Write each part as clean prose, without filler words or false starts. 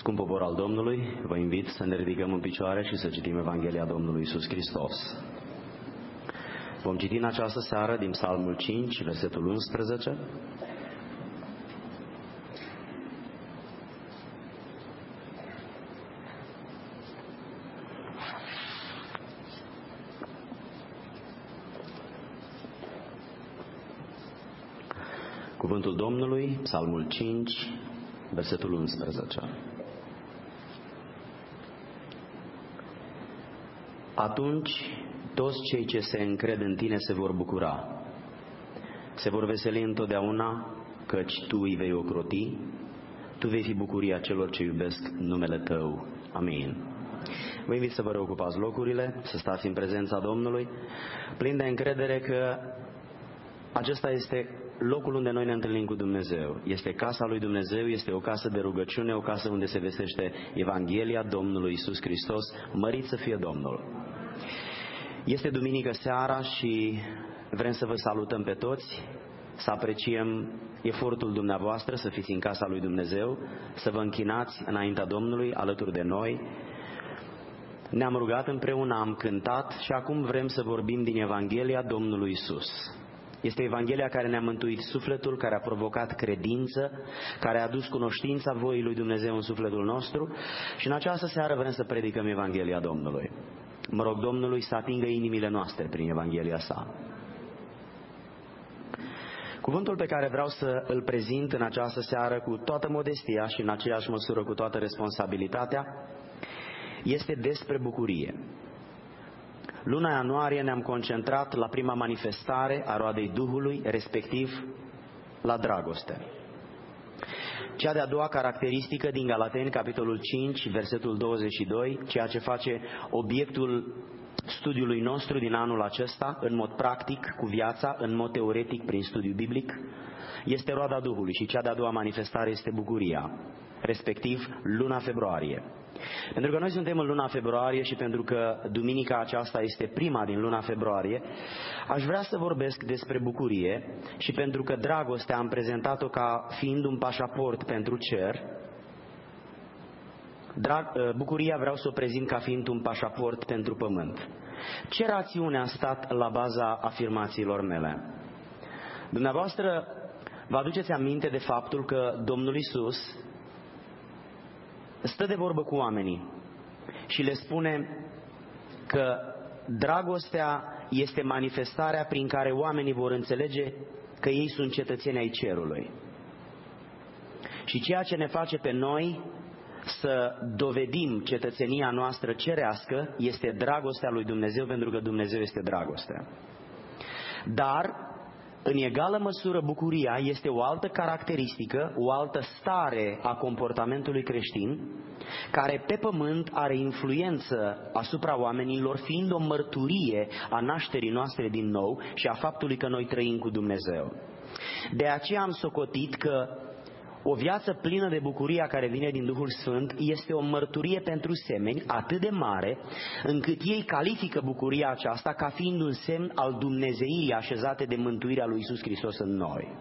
Scump popor al Domnului, vă invit să ne ridicăm în picioare și să citim Evanghelia Domnului Iisus Hristos. Vom citi în această seară din Psalmul 5, versetul 11. Cuvântul Domnului, Psalmul 5, versetul 11. Atunci toți cei ce se încred în tine se vor bucura, se vor veseli întotdeauna, căci tu îi vei ocroti, tu vei fi bucuria celor ce iubesc numele tău. Amin. Vă invit să vă reocupați locurile, să stați în prezența Domnului, plin de încredere că acesta este locul unde noi ne întâlnim cu Dumnezeu. Este casa lui Dumnezeu, este o casă de rugăciune, o casă unde se vestește Evanghelia Domnului Iisus Hristos, mărit să fie Domnul. Este duminică seara și vrem să vă salutăm pe toți, să apreciem efortul dumneavoastră, să fiți în casa lui Dumnezeu, să vă închinați înaintea Domnului alături de noi. Ne-am rugat împreună, am cântat și acum vrem să vorbim din Evanghelia Domnului Iisus. Este Evanghelia care ne-a mântuit sufletul, care a provocat credință, care a adus cunoștința voii lui Dumnezeu în sufletul nostru și în această seară vrem să predicăm Evanghelia Domnului. Mă rog Domnului să atingă inimile noastre prin Evanghelia sa. Cuvântul pe care vreau să îl prezint în această seară cu toată modestia și în aceeași măsură cu toată responsabilitatea este despre bucurie. Luna ianuarie ne-am concentrat la prima manifestare a roadei Duhului, respectiv la dragoste. Cea de-a doua caracteristică din Galateni, capitolul 5, versetul 22, ceea ce face obiectul studiului nostru din anul acesta, în mod practic, cu viața, în mod teoretic, prin studiu biblic, este roada Duhului și cea de-a doua manifestare este bucuria, respectiv luna februarie. Pentru că noi suntem în luna februarie și pentru că duminica aceasta este prima din luna februarie, aș vrea să vorbesc despre bucurie și pentru că dragostea am prezentat-o ca fiind un pașaport pentru cer, bucuria vreau să o prezint ca fiind un pașaport pentru pământ. Ce rațiune a stat la baza afirmațiilor mele? Dumneavoastră vă aduceți aminte de faptul că Domnul Iisus stă de vorbă cu oamenii și le spune că dragostea este manifestarea prin care oamenii vor înțelege că ei sunt cetățeni ai cerului. Și ceea ce ne face pe noi să dovedim cetățenia noastră cerească este dragostea lui Dumnezeu, pentru că Dumnezeu este dragostea. Dar în egală măsură, bucuria este o altă caracteristică, o altă stare a comportamentului creștin, care pe pământ are influență asupra oamenilor, fiind o mărturie a nașterii noastre din nou și a faptului că noi trăim cu Dumnezeu. De aceea am socotit că o viață plină de bucuria care vine din Duhul Sfânt este o mărturie pentru semeni atât de mare, încât ei califică bucuria aceasta ca fiind un semn al dumnezeirii așezate de mântuirea lui Iisus Hristos în noi.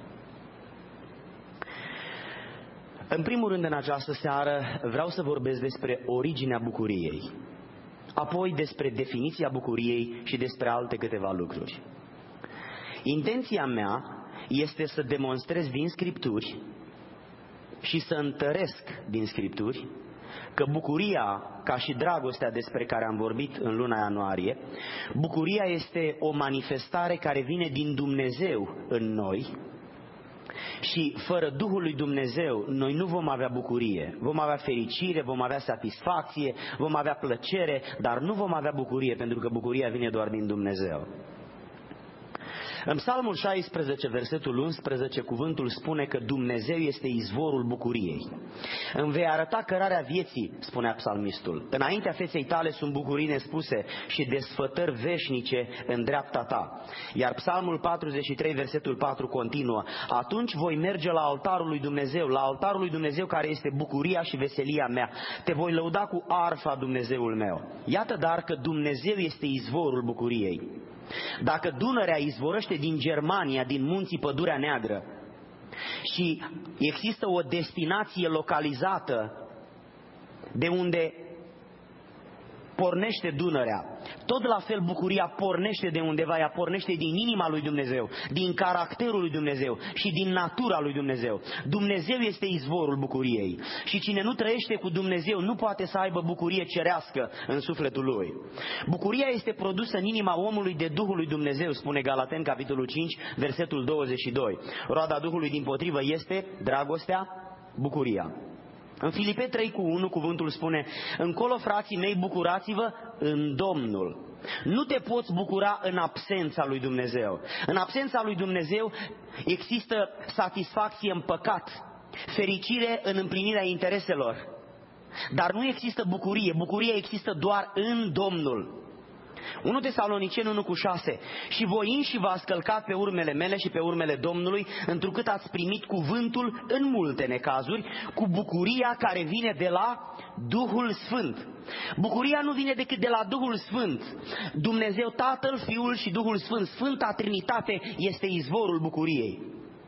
În primul rând, în această seară, vreau să vorbesc despre originea bucuriei, apoi despre definiția bucuriei și despre alte câteva lucruri. Intenția mea este să demonstrez din Scripturi și să întăresc din Scripturi că bucuria, ca și dragostea despre care am vorbit în luna ianuarie, bucuria este o manifestare care vine din Dumnezeu în noi și fără Duhul lui Dumnezeu noi nu vom avea bucurie. Vom avea fericire, vom avea satisfacție, vom avea plăcere, dar nu vom avea bucurie, pentru că bucuria vine doar din Dumnezeu. În Psalmul 16, versetul 11, cuvântul spune că Dumnezeu este izvorul bucuriei. Îmi vei arăta cărarea vieții, spunea psalmistul. Înaintea feței tale sunt bucurii nespuse și desfătări veșnice în dreapta ta. Iar Psalmul 43, versetul 4 continuă. Atunci voi merge la altarul lui Dumnezeu, la altarul lui Dumnezeu care este bucuria și veselia mea. Te voi lăuda cu arfa, Dumnezeul meu. Iată dar că Dumnezeu este izvorul bucuriei. Dacă Dunărea izvorăște din Germania, din munții Pădurea Neagră, și există o destinație localizată de unde pornește Dunărea, tot la fel bucuria pornește de undeva, ea pornește din inima lui Dumnezeu, din caracterul lui Dumnezeu și din natura lui Dumnezeu. Dumnezeu este izvorul bucuriei și cine nu trăiește cu Dumnezeu nu poate să aibă bucurie cerească în sufletul lui. Bucuria este produsă în inima omului de Duhul lui Dumnezeu, spune Galateni, capitolul 5, versetul 22. Roada Duhului dimpotrivă este dragostea, bucuria. În Filipeni 3:1 cuvântul spune: încolo, frații mei, bucurați-vă în Domnul. Nu te poți bucura în absența lui Dumnezeu. În absența lui Dumnezeu există satisfacție în păcat, fericire în împlinirea intereselor, dar nu există bucurie. Bucuria există doar în Domnul. 1 Tesaloniceni 1:6: și voi înși v-ați călcat pe urmele mele și pe urmele Domnului, întrucât ați primit cuvântul în multe necazuri, cu bucuria care vine de la Duhul Sfânt. Bucuria nu vine decât de la Duhul Sfânt. Dumnezeu Tatăl, Fiul și Duhul Sfânt, Sfânta Trinitate, este izvorul bucuriei.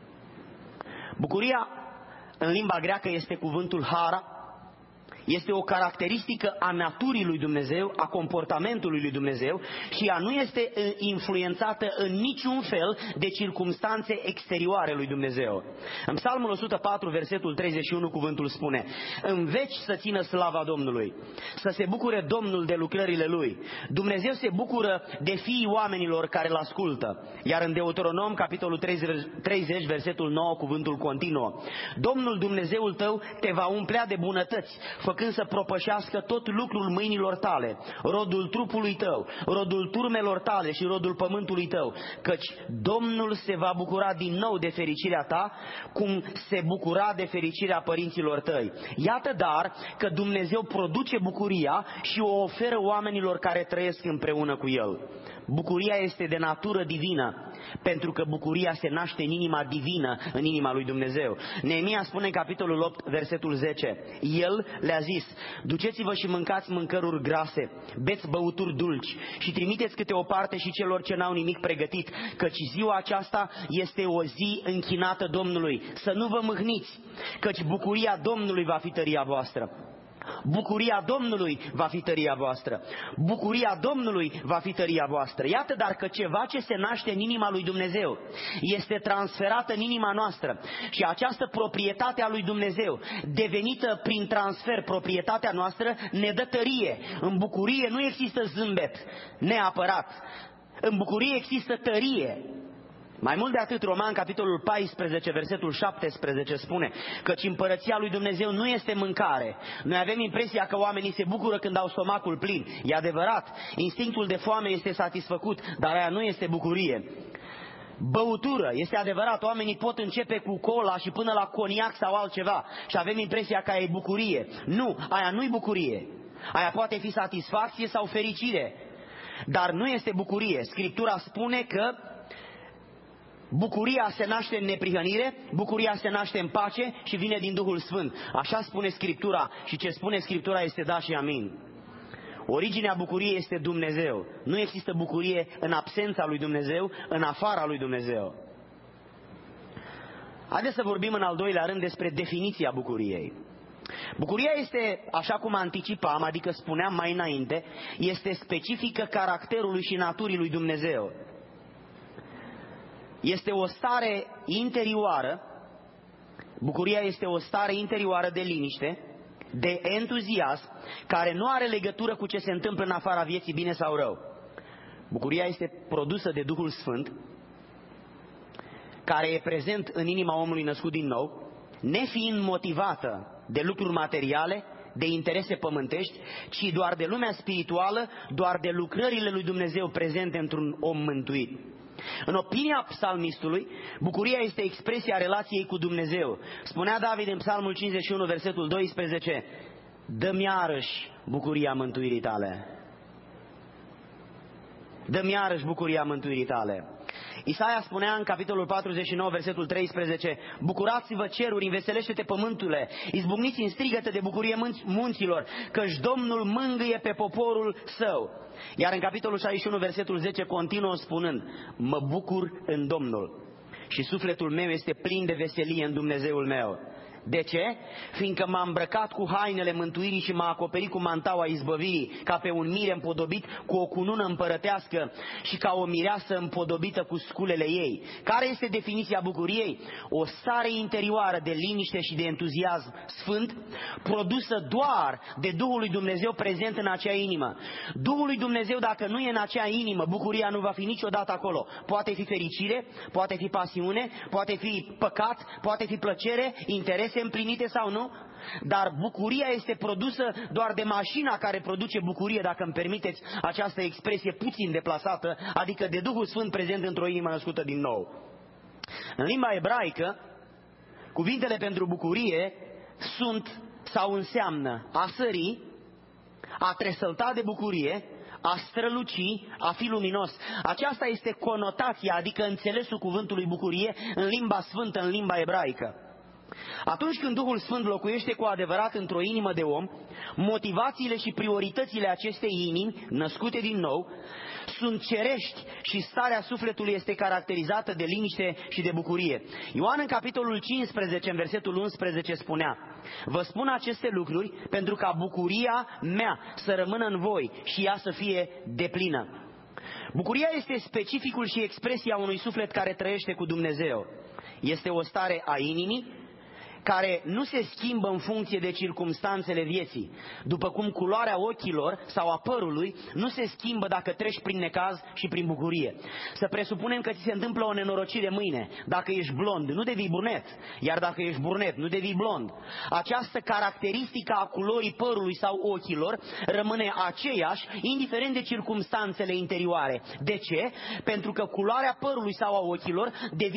Bucuria, în limba greacă, este cuvântul hara. Este o caracteristică a naturii lui Dumnezeu, a comportamentului lui Dumnezeu și ea nu este influențată în niciun fel de circumstanțe exterioare lui Dumnezeu. În Psalmul 104, versetul 31, cuvântul spune: în veci să țină slava Domnului, să se bucure Domnul de lucrările Lui. Dumnezeu se bucură de fiii oamenilor care îl ascultă. Iar în Deuteronom, capitolul 30, versetul 9, cuvântul continuă: Domnul Dumnezeul tău te va umplea de bunătăți, făcând să propășească tot lucrul mâinilor tale, rodul trupului tău, rodul turmelor tale și rodul pământului tău, căci Domnul se va bucura din nou de fericirea ta, cum se bucura de fericirea părinților tăi. Iată dar că Dumnezeu produce bucuria și o oferă oamenilor care trăiesc împreună cu El. Bucuria este de natură divină, pentru că bucuria se naște în inima divină, în inima lui Dumnezeu. Neemia spune în capitolul 8, versetul 10: El le-a zis: duceți-vă și mâncați mâncăruri grase, beți băuturi dulci și trimiteți câte o parte și celor ce n-au nimic pregătit, căci ziua aceasta este o zi închinată Domnului. Să nu vă mâhniți, căci bucuria Domnului va fi tăria voastră. Bucuria Domnului va fi tăria voastră. Bucuria Domnului va fi tăria voastră. Iată dar că ceva ce se naște în inima lui Dumnezeu este transferată în inima noastră. Și această proprietate a lui Dumnezeu, devenită prin transfer proprietatea noastră, ne dă tărie. În bucurie nu există zâmbet neapărat. În bucurie există tărie. Mai mult de atât, Roman, capitolul 14, versetul 17 spune: căci împărăția lui Dumnezeu nu este mâncare. Noi avem impresia că oamenii se bucură când au stomacul plin. E adevărat, instinctul de foame este satisfăcut, dar aia nu este bucurie. Băutură, este adevărat, oamenii pot începe cu cola și până la coniac sau altceva și avem impresia că aia e bucurie. Nu, aia nu-i bucurie. Aia poate fi satisfacție sau fericire, dar nu este bucurie. Scriptura spune că bucuria se naște în neprihănire, bucuria se naște în pace și vine din Duhul Sfânt. Așa spune Scriptura și ce spune Scriptura este da și amin. Originea bucuriei este Dumnezeu. Nu există bucurie în absența lui Dumnezeu, în afara lui Dumnezeu. Haideți să vorbim în al doilea rând despre definiția bucuriei. Bucuria este, așa cum anticipam, adică spuneam mai înainte, este specifică caracterului și naturii lui Dumnezeu. Este o stare interioară, bucuria este o stare interioară de liniște, de entuziasm, care nu are legătură cu ce se întâmplă în afara vieții, bine sau rău. Bucuria este produsă de Duhul Sfânt, care e prezent în inima omului născut din nou, nefiind motivată de lucruri materiale, de interese pământești, ci doar de lumea spirituală, doar de lucrările lui Dumnezeu prezente într-un om mântuit. În opinia psalmistului, bucuria este expresia relației cu Dumnezeu. Spunea David în Psalmul 51, versetul 12: dă-mi iarăși bucuria mântuirii tale. Dă-mi iarăși bucuria mântuirii tale. Isaia spunea în capitolul 49, versetul 13: bucurați-vă ceruri, înveselește-te pământule, izbucniți în strigăte de bucurie munților, căci Domnul mângâie pe poporul său. Iar în capitolul 61, versetul 10, continuă spunând: mă bucur în Domnul și sufletul meu este plin de veselie în Dumnezeul meu. De ce? Fiindcă m-a îmbrăcat cu hainele mântuirii și m-a acoperit cu mantaua izbăvirii, ca pe un mire împodobit cu o cunună împărătească și ca o mireasă împodobită cu sculele ei. Care este definiția bucuriei? O stare interioară de liniște și de entuziasm sfânt, produsă doar de Duhul lui Dumnezeu prezent în acea inimă. Duhul lui Dumnezeu, dacă nu e în acea inimă, bucuria nu va fi niciodată acolo. Poate fi fericire, poate fi pasiune, poate fi păcat, poate fi plăcere, interese împlinite sau nu, dar bucuria este produsă doar de mașina care produce bucurie, dacă îmi permiteți această expresie puțin deplasată, adică de Duhul Sfânt prezent într-o inimă născută din nou. În limba ebraică, cuvintele pentru bucurie sunt sau înseamnă a sări, a tresălta de bucurie, a străluci, a fi luminos. Aceasta este conotația, adică înțelesul cuvântului bucurie în limba sfântă, în limba ebraică. Atunci când Duhul Sfânt locuiește cu adevărat într-o inimă de om, motivațiile și prioritățile acestei inimi, născute din nou, sunt cerești și starea sufletului este caracterizată de liniște și de bucurie. Ioan în capitolul 15, în versetul 11 spunea: vă spun aceste lucruri pentru ca bucuria mea să rămână în voi și ea să fie deplină. Bucuria este specificul și expresia unui suflet care trăiește cu Dumnezeu. Este o stare a inimii care nu se schimbă în funcție de circumstanțele vieții, după cum culoarea ochilor sau a părului nu se schimbă dacă treci prin necaz și prin bucurie. Să presupunem că ți se întâmplă o nenorocire mâine. Dacă ești blond, nu devii brunet, iar dacă ești brunet, nu devii blond. Această caracteristică a culorii părului sau ochilor rămâne aceeași, indiferent de circumstanțele interioare. De ce? Pentru că culoarea părului sau a ochilor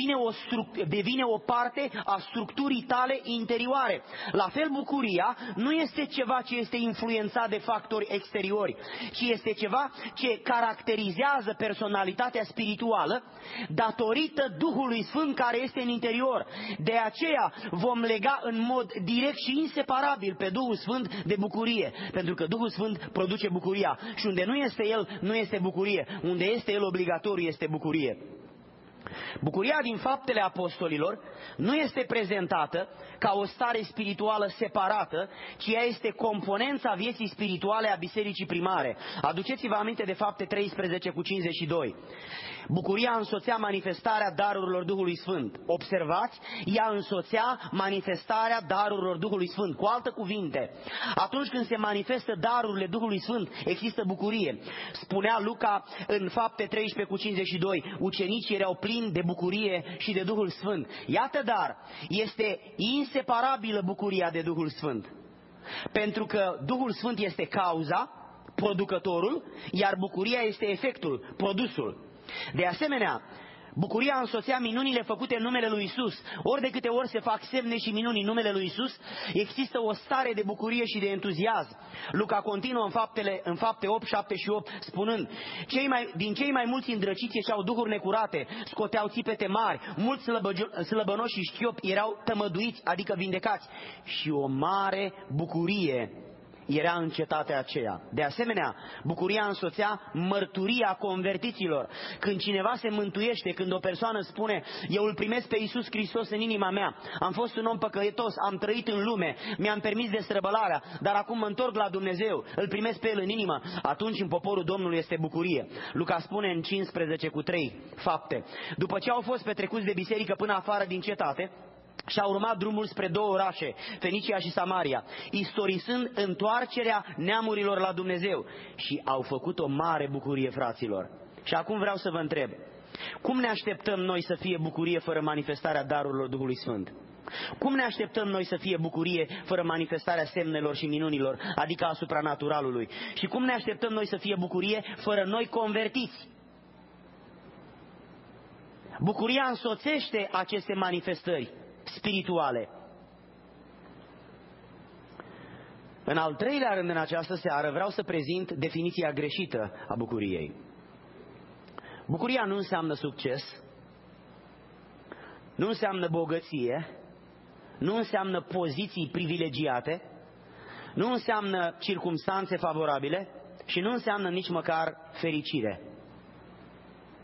devine o parte a structurii tale interioare. La fel, bucuria nu este ceva ce este influențat de factori exteriori, ci este ceva ce caracterizează personalitatea spirituală datorită Duhului Sfânt care este în interior. De aceea vom lega în mod direct și inseparabil pe Duhul Sfânt de bucurie, pentru că Duhul Sfânt produce bucuria și unde nu este El, nu este bucurie. Unde este El, obligatoriu este bucurie. Bucuria din Faptele Apostolilor nu este prezentată ca o stare spirituală separată, ci ea este componența vieții spirituale a bisericii primare. Aduceți-vă aminte de Fapte 13 cu 52. Bucuria însoțea manifestarea darurilor Duhului Sfânt. Observați, ea însoțea manifestarea darurilor Duhului Sfânt. Cu alte cuvinte, atunci când se manifestă darurile Duhului Sfânt, există bucurie. Spunea Luca în Fapte 13 cu 52, ucenicii erau plini de bucurie și de Duhul Sfânt. Iată dar, este inseparabilă bucuria de Duhul Sfânt. Pentru că Duhul Sfânt este cauza, producătorul, iar bucuria este efectul, produsul. De asemenea, bucuria însoțea minunile făcute în numele lui Isus. Ori de câte ori se fac semne și minuni în numele lui Isus, există o stare de bucurie și de entuziasm. Luca continuă în Fapte 8, 7 și 8, spunând: din cei mai mulți îndrăciți ieșeau duhuri necurate, scoteau țipete mari, mulți slăbănoși și șchiopi erau tămăduiți, adică vindecați, și o mare bucurie era în cetatea aceea. De asemenea, bucuria însoțea mărturia convertiților. Când cineva se mântuiește, când o persoană spune: eu îl primesc pe Iisus Hristos în inima mea, am fost un om păcătos, am trăit în lume, mi-am permis destrăbălarea, dar acum mă întorc la Dumnezeu, îl primesc pe El în inimă, atunci în poporul Domnului este bucurie. Luca spune în 15 cu 3 Fapte: după ce au fost petrecuți de biserică până afară din cetate, și-au urmat drumul spre două orașe, Fenicia și Samaria, istorisând întoarcerea neamurilor la Dumnezeu, și au făcut o mare bucurie, fraților. Și acum vreau să vă întreb: cum ne așteptăm noi să fie bucurie fără manifestarea darurilor Duhului Sfânt? Cum ne așteptăm noi să fie bucurie fără manifestarea semnelor și minunilor, adică a supranaturalului? Și cum ne așteptăm noi să fie bucurie fără noi convertiți? Bucuria însoțește aceste manifestări spirituale. În al treilea rând, în această seară, vreau să prezint definiția greșită a bucuriei. Bucuria nu înseamnă succes, nu înseamnă bogăție, nu înseamnă poziții privilegiate, nu înseamnă circumstanțe favorabile și nu înseamnă nici măcar fericire.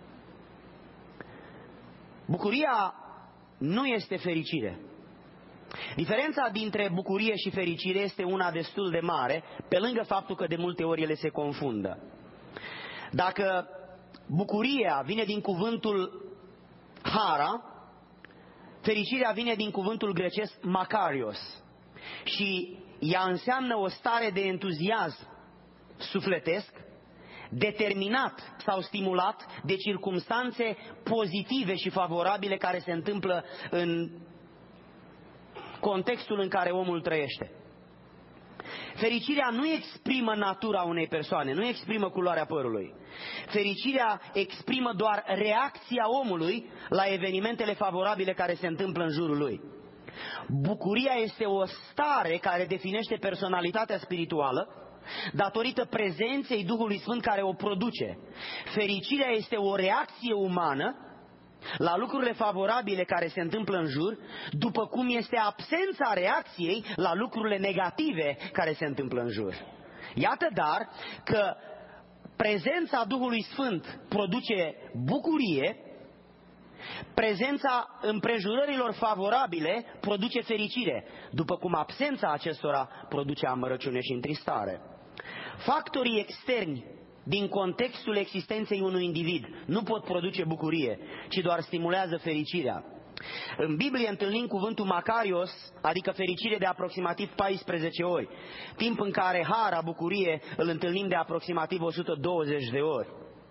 Bucuria nu este fericire. Diferența dintre bucurie și fericire este una destul de mare, pe lângă faptul că de multe ori ele se confundă. Dacă bucuria vine din cuvântul hara, fericirea vine din cuvântul grecesc makarios și ea înseamnă o stare de entuziasm sufletesc, determinat sau stimulat de circumstanțe pozitive și favorabile care se întâmplă în contextul în care omul trăiește. Fericirea nu exprimă natura unei persoane, nu exprimă culoarea părului. Fericirea exprimă doar reacția omului la evenimentele favorabile care se întâmplă în jurul lui. Bucuria este o stare care definește personalitatea spirituală datorită prezenței Duhului Sfânt care o produce. Fericirea este o reacție umană la lucrurile favorabile care se întâmplă în jur, după cum este absența reacției la lucrurile negative care se întâmplă în jur. Iată dar că prezența Duhului Sfânt produce bucurie, prezența împrejurărilor favorabile produce fericire, după cum absența acestora produce amărăciune și întristare. Factorii externi din contextul existenței unui individ nu pot produce bucurie, ci doar stimulează fericirea. În Biblie întâlnim cuvântul makarios, adică fericire, de aproximativ 14 ori, timp în care hara, bucurie, îl întâlnim de aproximativ 120 de ori.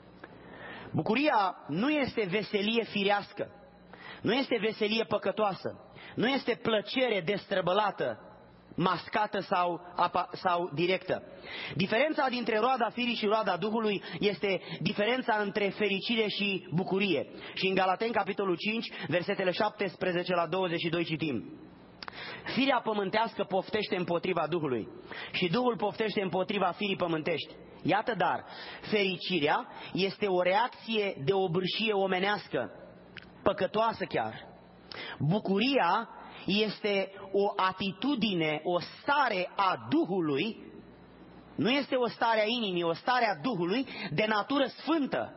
Bucuria nu este veselie firească, nu este veselie păcătoasă, nu este plăcere destrăbălată, mascată sau directă. Diferența dintre roada firii și roada Duhului este diferența între fericire și bucurie. Și în Galateni, capitolul 5, versetele 17 la 22 citim: firea pământească poftește împotriva Duhului și Duhul poftește împotriva firii pământești. Iată dar, fericirea este o reacție de obârșie omenească, păcătoasă chiar. Bucuria este o atitudine, o stare a Duhului, nu este o stare a inimii, o stare a Duhului de natură sfântă.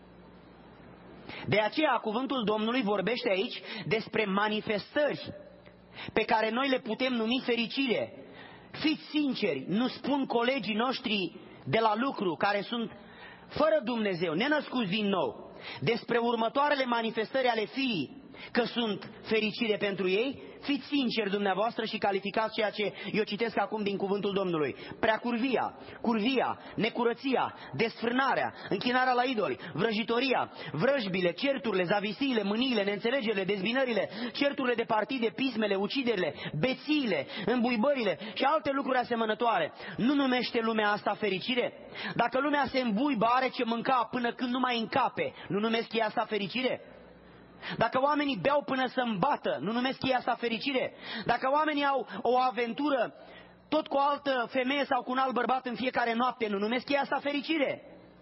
De aceea cuvântul Domnului vorbește aici despre manifestări pe care noi le putem numi fericire. Fiți sinceri, nu spun colegii noștri de la lucru care sunt fără Dumnezeu, nenăscuți din nou, despre următoarele manifestări ale firii, că sunt fericire pentru ei? Fiți sinceri dumneavoastră și calificați ceea ce eu citesc acum din cuvântul Domnului: preacurvia, curvia, necurăția, desfrânarea, închinarea la idoli, vrăjitoria, vrăjbile, certurile, zavisiile, mâniile, neînțelegerile, dezbinările, certurile de partide, pismele, uciderile, bețiile, îmbuibările și alte lucruri asemănătoare. Nu numește lumea asta fericire? Dacă lumea se îmbuibă, are ce mânca până când nu mai încape, nu numesc ei asta fericire? Dacă oamenii beau până să îmbată, nu numesc ei asta fericire? Dacă oamenii au o aventură tot cu o altă femeie sau cu un alt bărbat în fiecare noapte, nu numesc ei asta fericire?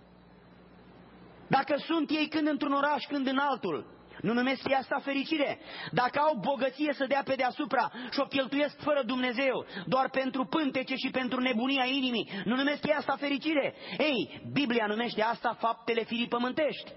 Dacă sunt ei când într-un oraș, când în altul, nu numesc ei asta fericire? Dacă au bogăție să dea pe deasupra și o cheltuiesc fără Dumnezeu, doar pentru pântece și pentru nebunia inimii, nu numesc ei asta fericire? Ei, Biblia numește asta faptele firii pământești.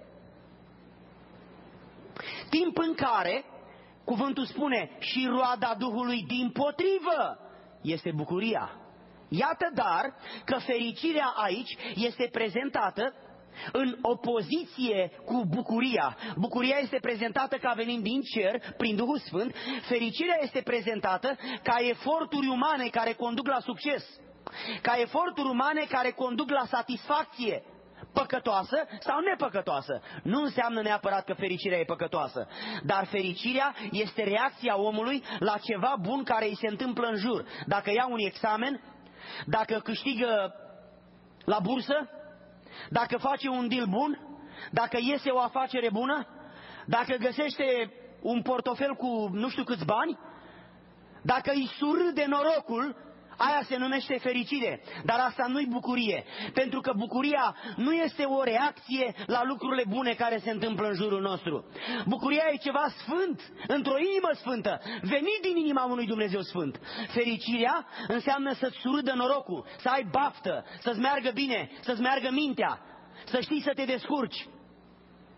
Timp în care cuvântul spune și roada Duhului dimpotrivă este bucuria. Iată dar că fericirea aici este prezentată în opoziție cu bucuria. Bucuria este prezentată ca venind din cer prin Duhul Sfânt, fericirea este prezentată ca eforturi umane care conduc la succes, ca eforturi umane care conduc la satisfacție, păcătoasă sau nepăcătoasă. Nu înseamnă neapărat că fericirea e păcătoasă, dar fericirea este reacția omului la ceva bun care îi se întâmplă în jur. Dacă ia un examen, dacă câștigă la bursă, dacă face un deal bun, dacă iese o afacere bună, dacă găsește un portofel cu nu știu câți bani, dacă îi surâde norocul, aia se numește fericire, dar asta nu-i bucurie, pentru că bucuria nu este o reacție la lucrurile bune care se întâmplă în jurul nostru. Bucuria e ceva sfânt, într-o inimă sfântă, venit din inima unui Dumnezeu sfânt. Fericirea înseamnă să-ți surâdă norocul, să ai baftă, să-ți meargă bine, să-ți meargă mintea, să știi să te descurci,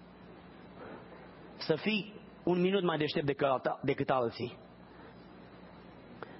să fii un minut mai deștept decât alții.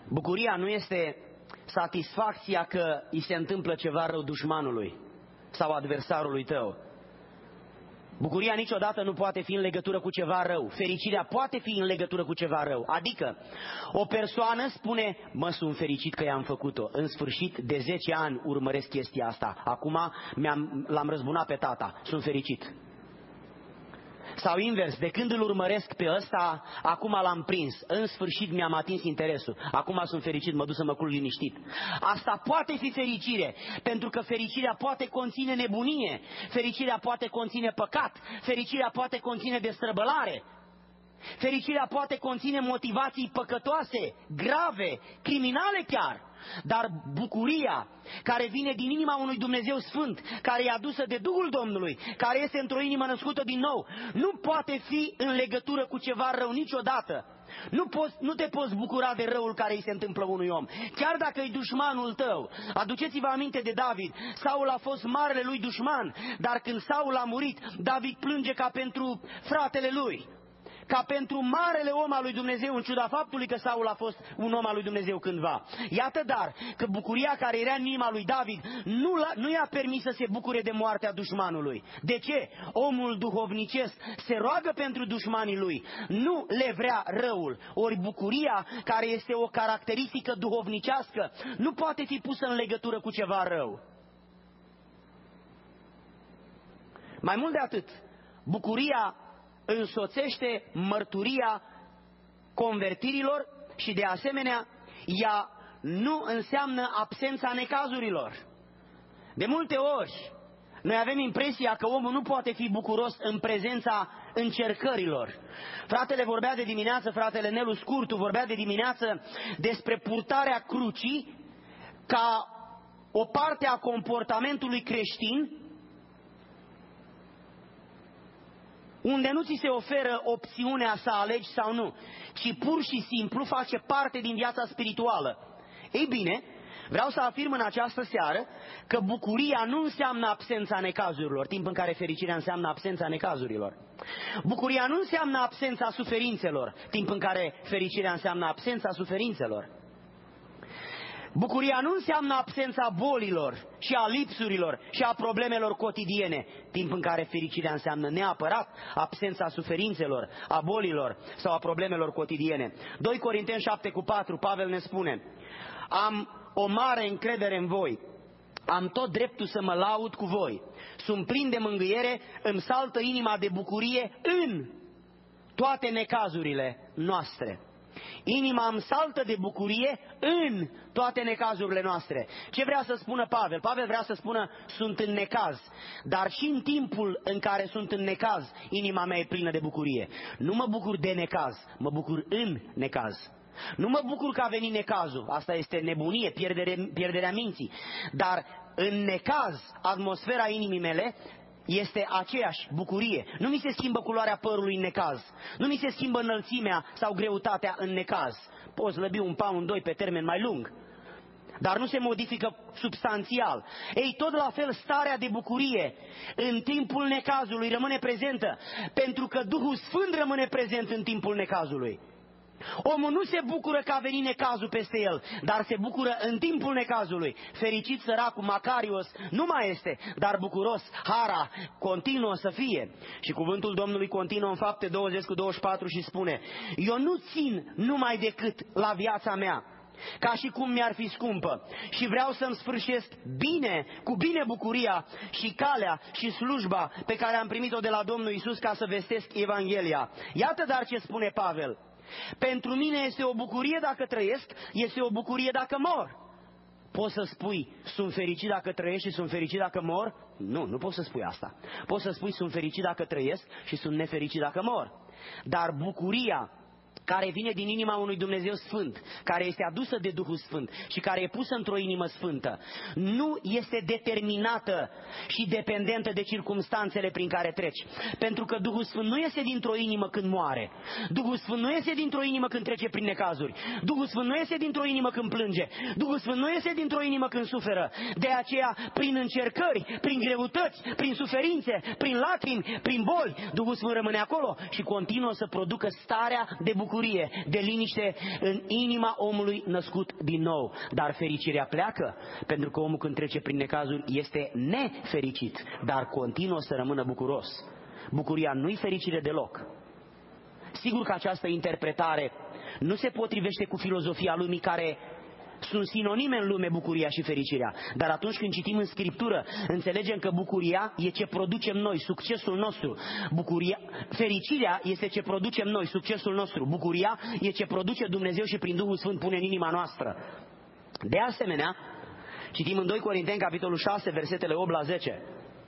Bucuria nu este satisfacția că îi se întâmplă ceva rău dușmanului sau adversarului tău. Bucuria niciodată nu poate fi în legătură cu ceva rău. Fericirea poate fi în legătură cu ceva rău. Adică, o persoană spune, mă, sunt fericit că i-am făcut-o. În sfârșit, de 10 ani urmăresc chestia asta. Acum l-am răzbunat pe tata. Sunt fericit. Sau invers, de când îl urmăresc pe ăsta, acum l-am prins. În sfârșit mi-am atins interesul. Acum sunt fericit, mă duc să mă culc liniștit. Asta poate fi fericire, pentru că fericirea poate conține nebunie, fericirea poate conține păcat, fericirea poate conține destrăbălare, fericirea poate conține motivații păcătoase, grave, criminale chiar. Dar bucuria care vine din inima unui Dumnezeu Sfânt, care e adusă de Duhul Domnului, care este într-o inimă născută din nou, nu poate fi în legătură cu ceva rău niciodată. Nu te poți bucura de răul care îi se întâmplă unui om, chiar dacă e dușmanul tău. Aduceți-vă aminte de David. Saul a fost marele lui dușman, dar când Saul a murit, David plânge ca pentru fratele lui, ca pentru marele om al lui Dumnezeu, în ciuda faptului că Saul a fost un om al lui Dumnezeu cândva. Iată dar că bucuria care era în inima lui David nu i-a permis să se bucure de moartea dușmanului. De ce? Omul duhovnicesc se roagă pentru dușmanii lui, nu le vrea răul. Ori bucuria, care este o caracteristică duhovnicească, nu poate fi pusă în legătură cu ceva rău. Mai mult de atât, bucuria însoțește mărturia convertirilor și de asemenea ea nu înseamnă absența necazurilor. De multe ori noi avem impresia că omul nu poate fi bucuros în prezența încercărilor. Fratele vorbea de dimineață, fratele Nelu Scurtu vorbea de dimineață despre purtarea crucii ca o parte a comportamentului creștin, unde nu ți se oferă opțiunea să alegi sau nu, ci pur și simplu face parte din viața spirituală. Ei bine, vreau să afirm în această seară că bucuria nu înseamnă absența necazurilor, timp în care fericirea înseamnă absența necazurilor. Bucuria nu înseamnă absența suferințelor, timp în care fericirea înseamnă absența suferințelor. Bucuria nu înseamnă absența bolilor și a lipsurilor și a problemelor cotidiene, timp în care fericirea înseamnă neapărat absența suferințelor, a bolilor sau a problemelor cotidiene. 2 Corinteni 7:4, Pavel ne spune: am o mare încredere în voi, am tot dreptul să mă laud cu voi, sunt plin de mângâiere, îmi saltă inima de bucurie în toate necazurile noastre. Inima îmi saltă de bucurie în toate necazurile noastre. Ce vrea să spună Pavel? Pavel vrea să spună, sunt în necaz, dar și în timpul în care sunt în necaz, inima mea e plină de bucurie. Nu mă bucur de necaz, mă bucur în necaz. Nu mă bucur că a venit necazul, asta este nebunie, pierderea minții, dar în necaz, atmosfera inimii mele este aceeași bucurie. Nu mi se schimbă culoarea părului în necaz, nu mi se schimbă înălțimea sau greutatea în necaz. Poți slăbi 1 pound, 2 pe termen mai lung, dar nu se modifică substanțial. Ei, tot la fel, starea de bucurie în timpul necazului rămâne prezentă, pentru că Duhul Sfânt rămâne prezent în timpul necazului. Omul nu se bucură că a venit necazul peste el, dar se bucură în timpul necazului. Fericit săracul Macarios nu mai este, dar bucuros Hara continuă să fie. Și cuvântul Domnului continuă în Fapte 20:24 și spune: eu nu țin numai decât la viața mea, ca și cum mi-ar fi scumpă, și vreau să-mi sfârșesc cu bine bucuria și calea și slujba pe care am primit-o de la Domnul Iisus ca să vestesc Evanghelia. Iată dar ce spune Pavel: pentru mine este o bucurie dacă trăiesc, este o bucurie dacă mor. Poți să spui, sunt fericit dacă trăiesc și sunt fericit dacă mor? Nu, nu poți să spui asta. Poți să spui, sunt fericit dacă trăiesc și sunt nefericit dacă mor. Dar bucuria care vine din inima unui Dumnezeu Sfânt, care este adusă de Duhul Sfânt și care e pusă într-o inimă sfântă, nu este determinată și dependentă de circumstanțele prin care treci. Pentru că Duhul Sfânt nu iese dintr-o inimă când moare, Duhul Sfânt nu iese dintr-o inimă când trece prin necazuri, Duhul Sfânt nu iese dintr-o inimă când plânge, Duhul Sfânt nu iese dintr-o inimă când suferă. De aceea, prin încercări, prin greutăți, prin suferințe, prin lacrimi, prin boli, Duhul Sfânt rămâne acolo și continuă să producă starea de bucurie bucurie, de liniște în inima omului născut din nou. Dar fericirea pleacă, pentru că omul când trece prin necazuri este nefericit, dar continuă să rămână bucuros. Bucuria nu-i fericire deloc. Sigur că această interpretare nu se potrivește cu filozofia lumii, care sunt sinonime în lume, bucuria și fericirea. Dar atunci când citim în Scriptură, înțelegem că bucuria e ce producem noi, succesul nostru. Fericirea este ce producem noi, succesul nostru. Bucuria e ce produce Dumnezeu și prin Duhul Sfânt pune în inima noastră. De asemenea, citim în 2 Corinteni, capitolul 6, versetele 8 la 10.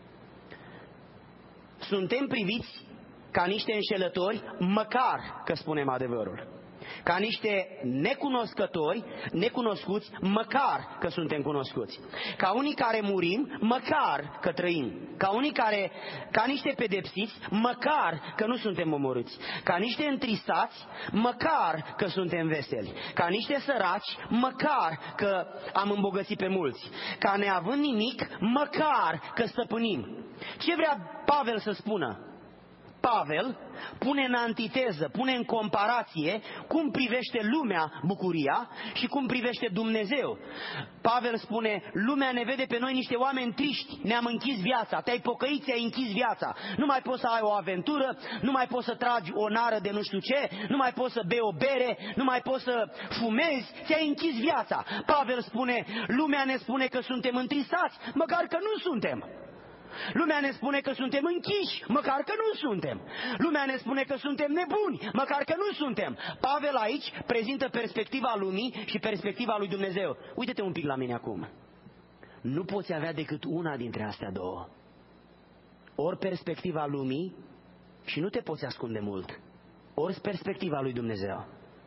Suntem priviți ca niște înșelători, măcar că spunem adevărul. Ca niște necunoscuți, măcar că suntem cunoscuți. Ca unii care murim, măcar că trăim. Ca niște pedepsiți, măcar că nu suntem omorâți. Ca niște întristați, măcar că suntem veseli. Ca niște săraci, măcar că am îmbogățit pe mulți. Ca neavând nimic, măcar că stăpânim. Ce vrea Pavel să spună? Pavel pune în antiteză, pune în comparație cum privește lumea bucuria și cum privește Dumnezeu. Pavel spune, lumea ne vede pe noi niște oameni triști, ne-am închis viața, te-ai pocăit, ți-ai închis viața, nu mai poți să ai o aventură, nu mai poți să tragi o nară de nu știu ce, nu mai poți să bei o bere, nu mai poți să fumezi, ți-ai închis viața. Pavel spune, lumea ne spune că suntem întristați, măcar că nu suntem. Lumea ne spune că suntem închiși, măcar că nu suntem. Lumea ne spune că suntem nebuni, măcar că nu suntem. Pavel aici prezintă perspectiva lumii și perspectiva lui Dumnezeu. Uite-te un pic la mine acum. Nu poți avea decât una dintre astea două. Ori perspectiva lumii și nu te poți ascunde mult, ori perspectiva lui Dumnezeu.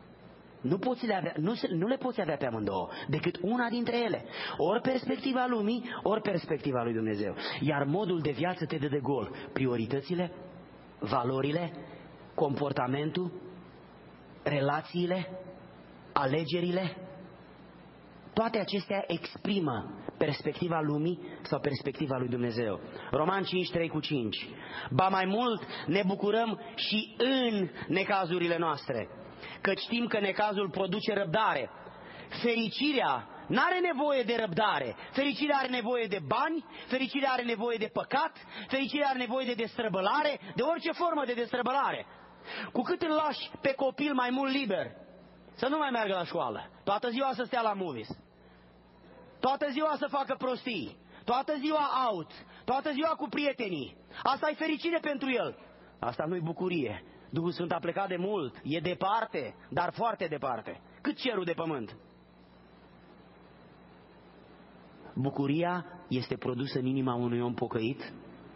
Nu le poți avea pe amândouă, decât una dintre ele. Ori perspectiva lumii, ori perspectiva lui Dumnezeu. Iar modul de viață te dă de gol. Prioritățile, valorile, comportamentul, relațiile, alegerile, toate acestea exprimă perspectiva lumii sau perspectiva lui Dumnezeu. Roman 5:3-5. Ba mai mult, ne bucurăm și în necazurile noastre, căci știm că necazul produce răbdare. Fericirea n-are nevoie de răbdare. Fericirea are nevoie de bani, fericirea are nevoie de păcat, fericirea are nevoie de destrăbălare, de orice formă de destrăbălare. Cu cât îl lași pe copil mai mult liber, să nu mai meargă la școală, toată ziua să stea la movies, toată ziua să facă prostii, toată ziua out, toată ziua cu prietenii, asta e fericire pentru el. Asta nu-i bucurie. Duhul Sfânt a plecat de mult, e departe, dar foarte departe, cât cerul de pământ. Bucuria este produsă în inima unui om pocăit,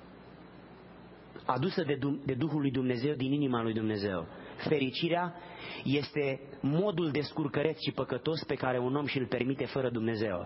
adusă de Duhul lui Dumnezeu, din inima lui Dumnezeu. Fericirea este modul de scurcăreț și păcătos pe care un om și-l permite fără Dumnezeu.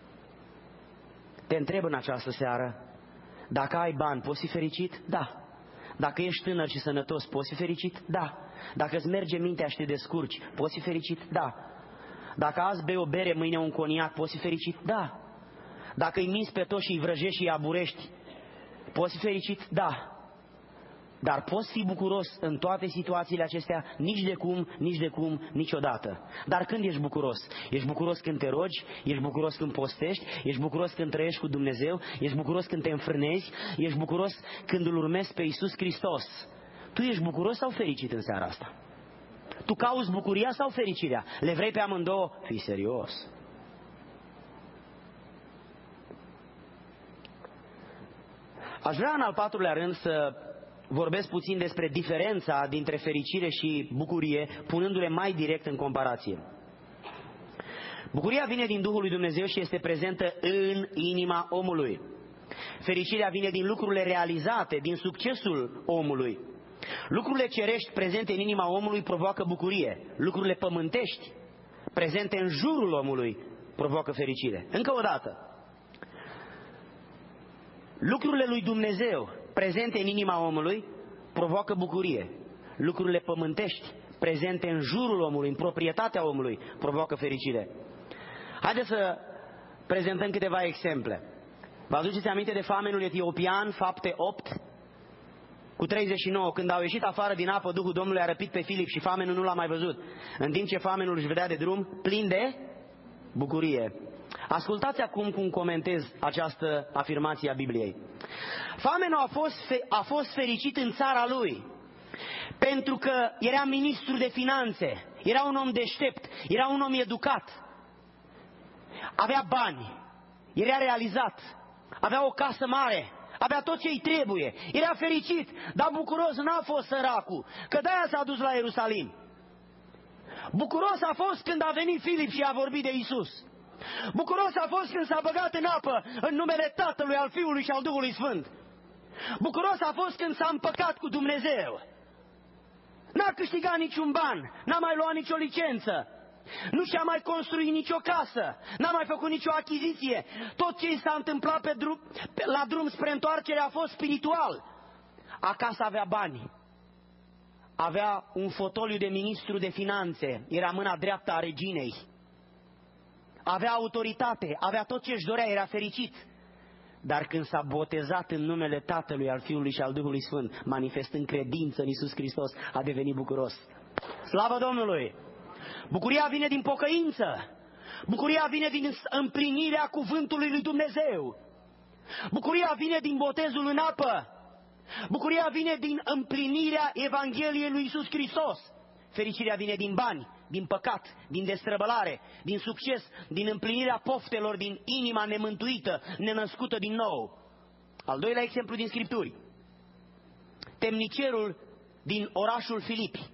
Te întreb în această seară, dacă ai bani, poți fi fericit? Da. Dacă ești tânăr și sănătos, poți fi fericit? Da. Dacă îți merge mintea și te descurci, poți fi fericit? Da. Dacă azi bei o bere, mâine un coniac, poți fi fericit? Da. Dacă îi minți pe toți și îi vrăjești și îi aburești, poți fi fericit? Da. Dar poți fi bucuros în toate situațiile acestea? Nici de cum, niciodată. Dar când ești bucuros? Ești bucuros când te rogi? Ești bucuros când postești? Ești bucuros când trăiești cu Dumnezeu? Ești bucuros când te înfrânezi? Ești bucuros când îl urmezi pe Iisus Hristos? Tu ești bucuros sau fericit în seara asta? Tu cauți bucuria sau fericirea? Le vrei pe amândouă? Fii serios. Aș vrea în al patrulea rând să vorbesc puțin despre diferența dintre fericire și bucurie, punându-le mai direct în comparație. Bucuria vine din Duhul lui Dumnezeu și este prezentă în inima omului. Fericirea vine din lucrurile realizate, din succesul omului. Lucrurile cerești prezente în inima omului provoacă bucurie. Lucrurile pământești prezente în jurul omului provoacă fericire. Încă o dată. Lucrurile lui Dumnezeu prezente în inima omului provoacă bucurie. Lucrurile pământești prezente în jurul omului, în proprietatea omului, provoacă fericire. Haideți să prezentăm câteva exemple. Vă aduceți aminte de famenul etiopian, Fapte 8? cu 39, când au ieșit afară din apă, Duhul Domnului a răpit pe Filip și famenul nu l-a mai văzut, în timp ce famenul își vedea de drum, plin de bucurie. Ascultați acum cum comentez această afirmație a Bibliei. Famenul a fost fericit în țara lui, pentru că era ministru de finanțe, era un om deștept, era un om educat, avea bani, era realizat, avea o casă mare, avea tot ce îi trebuie, era fericit, dar bucuros n-a fost săracul, că de-aia s-a dus la Ierusalim. Bucuros a fost când a venit Filip și a vorbit de Isus. Bucuros a fost când s-a băgat în apă în numele Tatălui, al Fiului și al Duhului Sfânt. Bucuros a fost când s-a împăcat cu Dumnezeu. N-a câștigat niciun ban, n-a mai luat nicio licență, nu și-a mai construit nicio casă, n-a mai făcut nicio achiziție. Tot ce i s-a întâmplat la drum spre întoarcere a fost spiritual. Acasă avea bani, avea un fotoliu de ministru de finanțe, era mâna dreaptă a reginei, avea autoritate, avea tot ce își dorea, era fericit. Dar când s-a botezat în numele Tatălui, al Fiului și al Duhului Sfânt, manifestând credință în Iisus Hristos, a devenit bucuros. Slavă Domnului! Bucuria vine din pocăință, bucuria vine din împlinirea cuvântului lui Dumnezeu, bucuria vine din botezul în apă, bucuria vine din împlinirea Evangheliei lui Iisus Hristos. Fericirea vine din bani, din păcat, din destrăbălare, din succes, din împlinirea poftelor din inima nemântuită, nenăscută din nou. Al doilea exemplu din Scripturi. Temnicerul din orașul Filipi.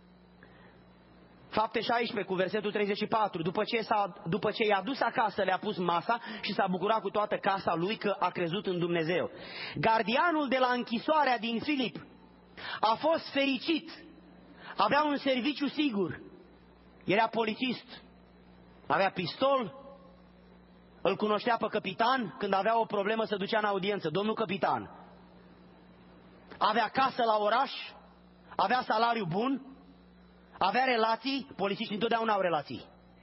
Fapte 16 cu versetul 34. După ce i-a dus acasă, le-a pus masa și s-a bucurat cu toată casa lui că a crezut în Dumnezeu. Gardianul de la închisoarea din Filip a fost fericit. Avea un serviciu sigur. Era polițist. Avea pistol. Îl cunoștea pe capitan. Când avea o problemă se ducea în audiență. Domnul capitan. Avea casă la oraș. Avea salariu bun. Avea relații. Polițiștii întotdeauna au relații.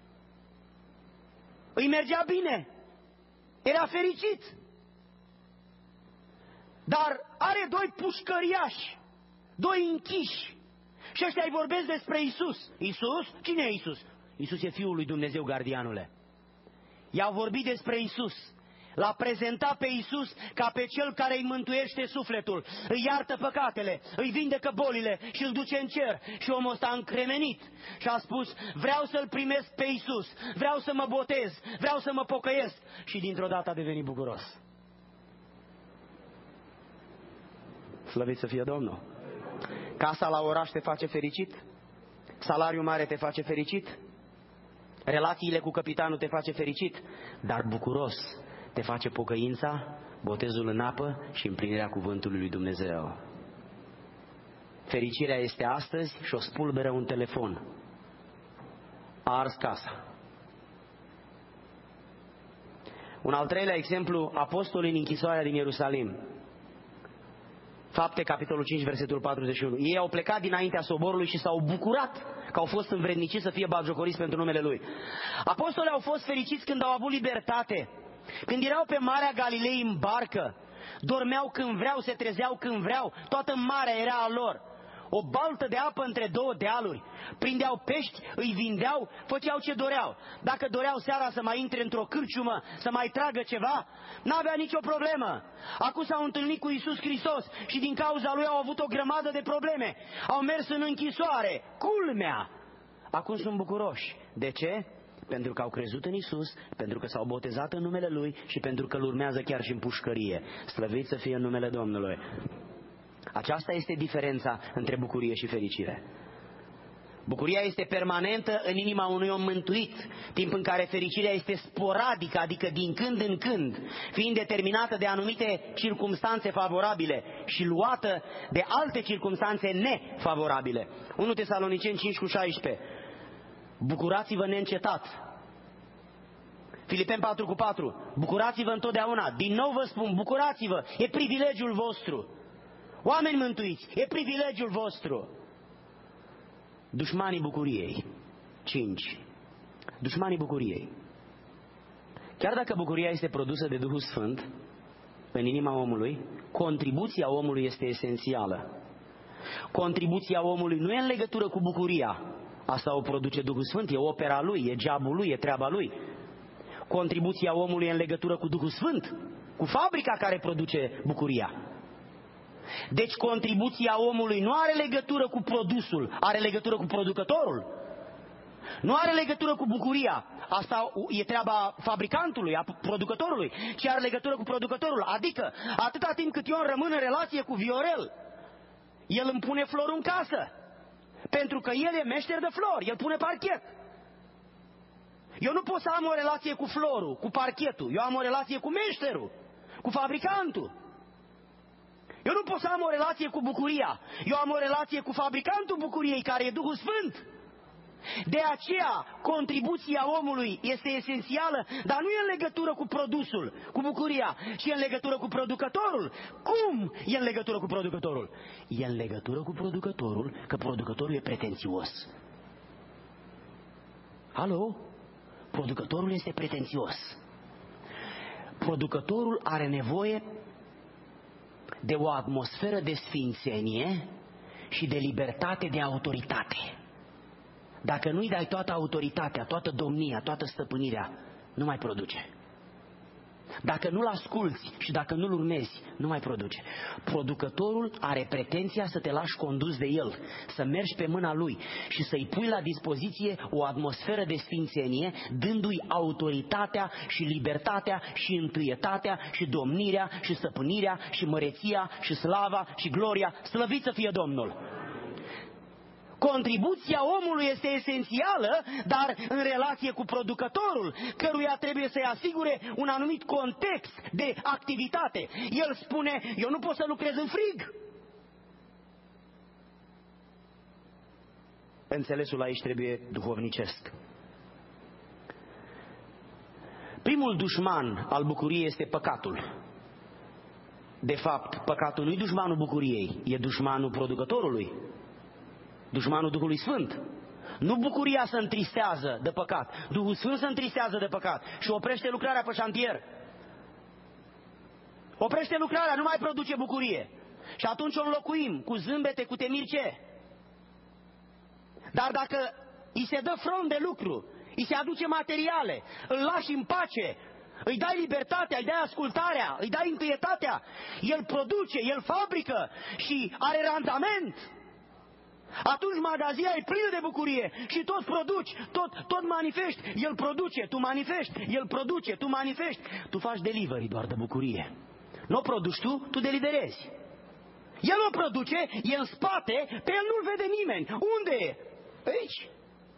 Îi mergea bine. Era fericit. Dar are doi pușcăriași. Doi închiși. Și ăștia îi vorbesc despre Isus. Isus? Cine e Isus? Isus e Fiul lui Dumnezeu, gardianule. I-au vorbit despre Isus. L-a prezentat pe Isus ca pe cel care îi mântuiește sufletul, îi iartă păcatele, îi vindecă bolile și îl duce în cer. Și omul ăsta a încremenit și a spus: vreau să-L primesc pe Isus, vreau să mă botez, vreau să mă pocăiesc. Și dintr-o dată a devenit bucuros. Slăvit să fie Domnul! Casa la oraș te face fericit? Salariul mare te face fericit? Relațiile cu capitanul te face fericit? Dar bucuros te face pocăința, botezul în apă și împlinirea cuvântului lui Dumnezeu. Fericirea este astăzi și o spulberă un telefon. A ars casa. Un al treilea exemplu, apostolii în închisoarea din Ierusalim. Fapte, capitolul 5, versetul 41. Ei au plecat dinaintea soborului și s-au bucurat că au fost învredniciți să fie batjocoriți pentru numele Lui. Apostolii au fost fericiți când au avut libertate, când erau pe Marea Galilei în barcă, dormeau când vreau, se trezeau când vreau, toată marea era a lor. O baltă de apă între două dealuri, prindeau pești, îi vindeau, făceau ce doreau. Dacă doreau seara să mai intre într-o cârciumă, să mai tragă ceva, n-avea nicio problemă. Acum s-au întâlnit cu Iisus Hristos și din cauza Lui au avut o grămadă de probleme. Au mers în închisoare, culmea. Acum sunt bucuroși. De ce? Pentru că au crezut în Iisus, pentru că s-au botezat în numele Lui și pentru că Îl urmează chiar și în pușcărie. Slăvit să fie în numele Domnului. Aceasta este diferența între bucurie și fericire. Bucuria este permanentă în inima unui om mântuit, timp în care fericirea este sporadică, adică din când în când, fiind determinată de anumite circumstanțe favorabile și luată de alte circumstanțe nefavorabile. 1 Tesaloniceni 5 cu 16. Bucurați-vă neîncetat. Filipeni 4 cu 4. Bucurați-vă întotdeauna. Din nou vă spun, bucurați-vă. E privilegiul vostru. Oameni mântuiți, e privilegiul vostru. Dușmanii bucuriei. 5. Dușmanii bucuriei. Chiar dacă bucuria este produsă de Duhul Sfânt, în inima omului, contribuția omului este esențială. Contribuția omului nu e în legătură cu bucuria. Asta o produce Duhul Sfânt, e opera lui, e geabul lui, e treaba lui. Contribuția omului e în legătură cu Duhul Sfânt, cu fabrica care produce bucuria. Deci contribuția omului nu are legătură cu produsul, are legătură cu producătorul. Nu are legătură cu bucuria. Asta e treaba fabricantului, a producătorului, ci are legătură cu producătorul. Adică, atâta timp cât eu rămân în relație cu Viorel, el îmi pune florul în casă. Pentru că el e meșter de flori, el pune parchet. Eu nu pot să am o relație cu florul, cu parchetul. Eu am o relație cu meșterul, cu fabricantul. Eu nu pot să am o relație cu bucuria. Eu am o relație cu fabricantul bucuriei, care e Duhul Sfânt. De aceea, contribuția omului este esențială, dar nu e în legătură cu produsul, cu bucuria, ci e în legătură cu producătorul. Cum e în legătură cu producătorul? E în legătură cu producătorul, că producătorul e pretențios. Alo? Producătorul este pretențios. Producătorul are nevoie de o atmosferă de sfințenie și de libertate de autoritate. Dacă nu-i dai toată autoritatea, toată domnia, toată stăpânirea, nu mai produce. Dacă nu-l asculți și dacă nu-l urmezi, nu mai produce. Producătorul are pretenția să te lași condus de el, să mergi pe mâna lui și să-i pui la dispoziție o atmosferă de sfințenie, dându-i autoritatea și libertatea și întâietatea și domnirea și stăpânirea și măreția și slava și gloria. Slăvit să fie Domnul! Contribuția omului este esențială, dar în relație cu producătorul, căruia trebuie să-i asigure un anumit context de activitate. El spune, eu nu pot să lucrez în frig. Înțelesul aici trebuie duhovnicesc. Primul dușman al bucuriei este păcatul. De fapt, păcatul nu e dușmanul bucuriei, e dușmanul producătorului. Dușmanul Duhului Sfânt. Nu bucuria se întristează de păcat. Duhul Sfânt se întristează de păcat și oprește lucrarea pe șantier. Oprește lucrarea, nu mai produce bucurie. Și atunci o înlocuim cu zâmbete, cu temirce. Dar dacă îi se dă front de lucru, îi se aduce materiale, îl lași în pace, îi dai libertatea, îi dai ascultarea, îi dai întâietatea, el produce, el fabrică și are randament. Atunci magazia e plină de bucurie și tot produci, tot manifesti. El produce, tu manifesti, el produce, tu manifesti. Tu faci delivery doar de bucurie. Nu o produci tu deliverezi. El o produce, e în spate, pe el nu-l vede nimeni. Unde e? Aici.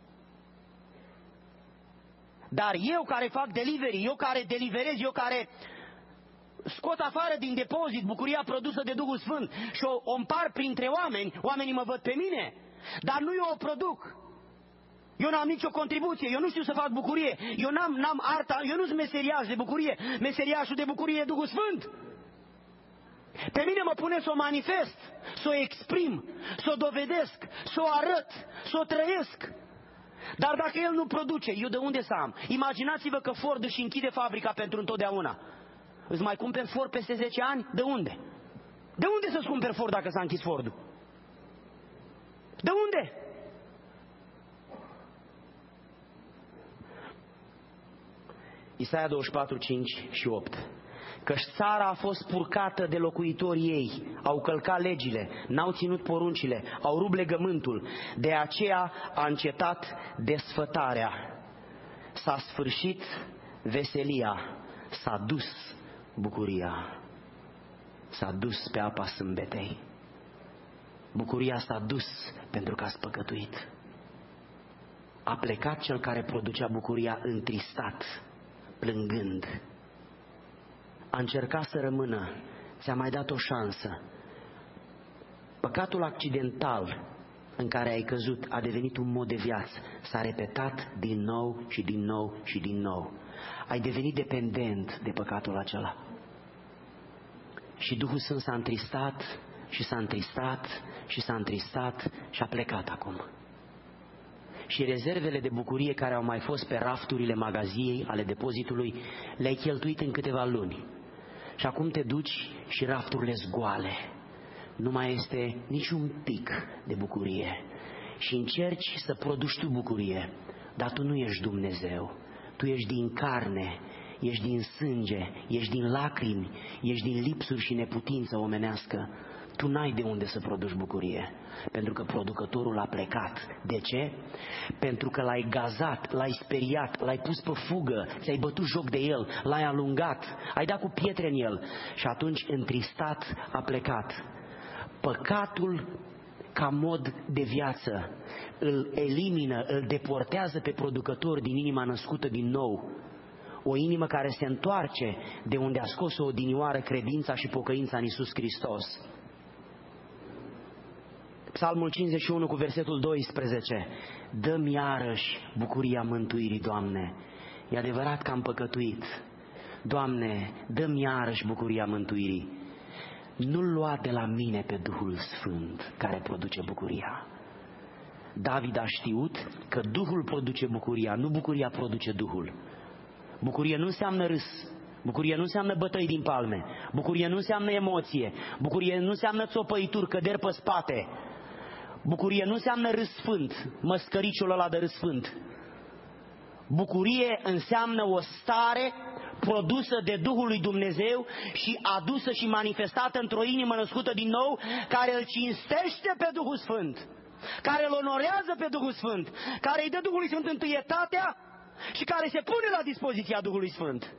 Dar eu care fac delivery, eu care deliverez, eu care scot afară din depozit bucuria produsă de Duhul Sfânt și o împar printre oameni, oamenii mă văd pe mine, dar nu eu o produc. Eu n-am nicio contribuție, eu nu știu să fac bucurie, eu n-am arta, eu nu sunt meseriaș de bucurie, meseriașul de bucurie e Duhul Sfânt. Pe mine mă pune să o manifest, să o exprim, să o dovedesc, să o arăt, să o trăiesc. Dar dacă el nu produce, eu de unde să am? Imaginați-vă că Ford își închide fabrica pentru întotdeauna. Îți mai cumperi Ford peste 10 ani? De unde? De unde să-ți cumperi Ford dacă s-a închis Fordul? De unde? Isaia 24, 5 și 8. Căci țara a fost purcată de locuitorii ei, au călcat legile, n-au ținut poruncile, au rupt legământul, de aceea a încetat desfătarea. S-a sfârșit veselia, s-a dus bucuria, s-a dus pe apa sâmbetei. Bucuria s-a dus pentru că ați păcătuit. A plecat cel care producea bucuria întristat, plângând. A încercat să rămână, ți-a mai dat o șansă. Păcatul accidental în care ai căzut a devenit un mod de viață. S-a repetat din nou și din nou și din nou. Ai devenit dependent de păcatul acela. Și Duhul Sfânt s-a întristat și s-a întristat și s-a întristat și a plecat acum. Și rezervele de bucurie care au mai fost pe rafturile magaziei ale depozitului le-ai cheltuit în câteva luni. Și acum te duci și rafturile-s goale. Nu mai este niciun pic de bucurie. Și încerci să produci tu bucurie, dar tu nu ești Dumnezeu. Tu ești din carne, ești din sânge, ești din lacrimi, ești din lipsuri și neputință omenească. Tu n-ai de unde să produci bucurie, pentru că producătorul a plecat. De ce? Pentru că l-ai gazat, l-ai speriat, l-ai pus pe fugă, ți-ai bătut joc de el, l-ai alungat, ai dat cu pietre în el și atunci întristat a plecat. Păcatul ca mod de viață îl elimină, îl deportează pe producător din inima născută din nou. O inimă care se întoarce de unde a scos-o odinioară credința și pocăința în Iisus Hristos. Psalmul 51 cu versetul 12. Dă-mi iarăși bucuria mântuirii, Doamne. E adevărat că am păcătuit. Doamne, dă-mi iarăși bucuria mântuirii. Nu-l lua de la mine pe Duhul Sfânt care produce bucuria. David a știut că Duhul produce bucuria, nu bucuria produce Duhul. Bucurie nu înseamnă râs, bucurie nu înseamnă bătăi din palme, bucurie nu înseamnă emoție, bucurie nu înseamnă țopăituri, căderi pe spate, bucurie nu înseamnă râs sfânt, măscăriciul ăla de râs sfânt. Bucurie înseamnă o stare produsă de Duhul lui Dumnezeu și adusă și manifestată într-o inimă născută din nou, care îl cinstește pe Duhul Sfânt, care îl onorează pe Duhul Sfânt, care îi dă Duhului Sfânt întâietatea și care se pune la dispoziția Duhului Sfânt.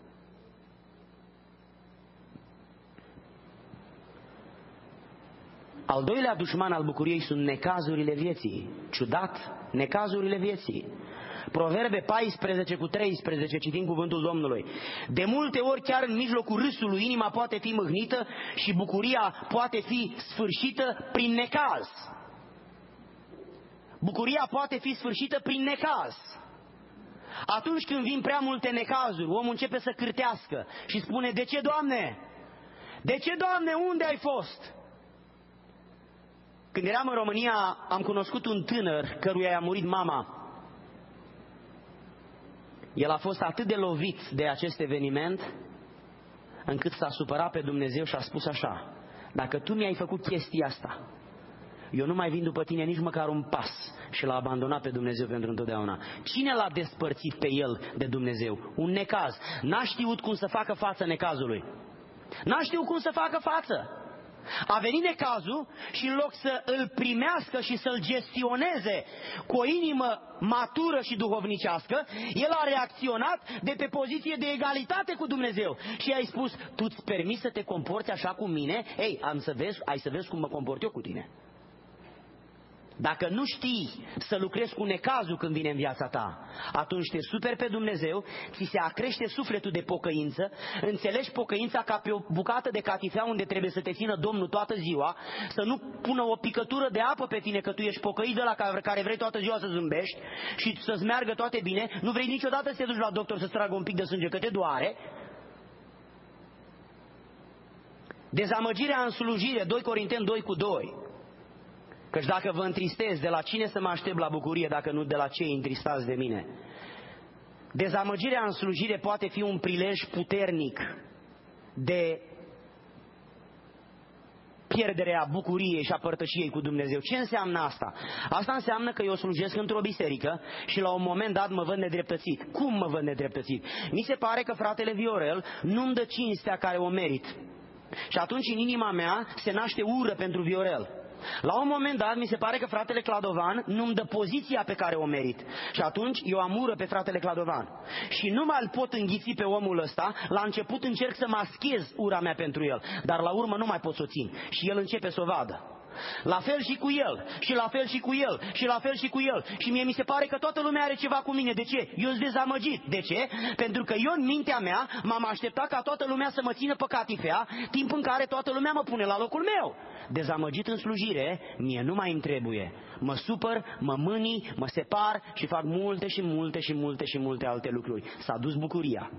Al doilea dușman al bucuriei sunt necazurile vieții. Ciudat, necazurile vieții. Proverbe 14 cu 13, citim cuvântul Domnului. De multe ori, chiar în mijlocul râsului, inima poate fi mâhnită și bucuria poate fi sfârșită prin necaz. Bucuria poate fi sfârșită prin necaz. Atunci când vin prea multe necazuri, omul începe să cârtească și spune: de ce, Doamne? De ce, Doamne? Unde ai fost? Când eram în România, am cunoscut un tânăr căruia i-a murit mama. El a fost atât de lovit de acest eveniment, încât s-a supărat pe Dumnezeu și a spus așa: dacă tu mi-ai făcut chestia asta, eu nu mai vin după tine nici măcar un pas. Și l-a abandonat pe Dumnezeu pentru întotdeauna. Cine l-a despărțit pe el de Dumnezeu? Un necaz. N-a știut cum să facă față necazului. N-a știut cum să facă față. A venit necazul și în loc să îl primească și să-l gestioneze cu o inimă matură și duhovnicească, el a reacționat de pe poziție de egalitate cu Dumnezeu și i-a spus: tu îți permiți să te comporți așa cu mine? Ei, ai să vezi cum mă comport eu cu tine. Dacă nu știi să lucrezi cu necazul când vine în viața ta, atunci te superi pe Dumnezeu, ți se acrește sufletul de pocăință, înțelegi pocăința ca pe o bucată de catifea unde trebuie să te țină Domnul toată ziua, să nu pună o picătură de apă pe tine că tu ești pocăit de la care vrei toată ziua să zâmbești și să-ți meargă toate bine, nu vrei niciodată să te duci la doctor să-ți tragă un pic de sânge că te doare. Dezamăgirea în slujire, 2 Corinteni 2 cu 2. Căci dacă vă întristez, de la cine să mă aștept la bucurie dacă nu de la cei întristați de mine? Dezamăgirea în slujire poate fi un prilej puternic de pierderea bucuriei și a părtășiei cu Dumnezeu. Ce înseamnă asta? Asta înseamnă că eu slujesc într-o biserică și la un moment dat mă văd nedreptățit. Cum mă văd nedreptățit? Mi se pare că fratele Viorel nu-mi dă cinstea care o merit. Și atunci în inima mea se naște ură pentru Viorel. La un moment dat mi se pare că fratele Cladovan nu-mi dă poziția pe care o merit. Și atunci eu am ură pe fratele Cladovan. Și nu mai îl pot înghiți pe omul ăsta. La început încerc să maschez ura mea pentru el, dar la urmă nu mai pot să o țin. Și el începe să o vadă. La fel și cu el, și la fel și cu el, și la fel și cu el. Și mie mi se pare că toată lumea are ceva cu mine. De ce? Eu sunt dezamăgit. De ce? Pentru că eu în mintea mea m-am așteptat ca toată lumea să mă țină pe catifea, timp în care toată lumea mă pune la locul meu. Dezamăgit în slujire, mie nu mai îmi trebuie. Mă supăr, mă mânii, mă separ și fac multe și multe și multe și multe alte lucruri. S-a dus bucuria.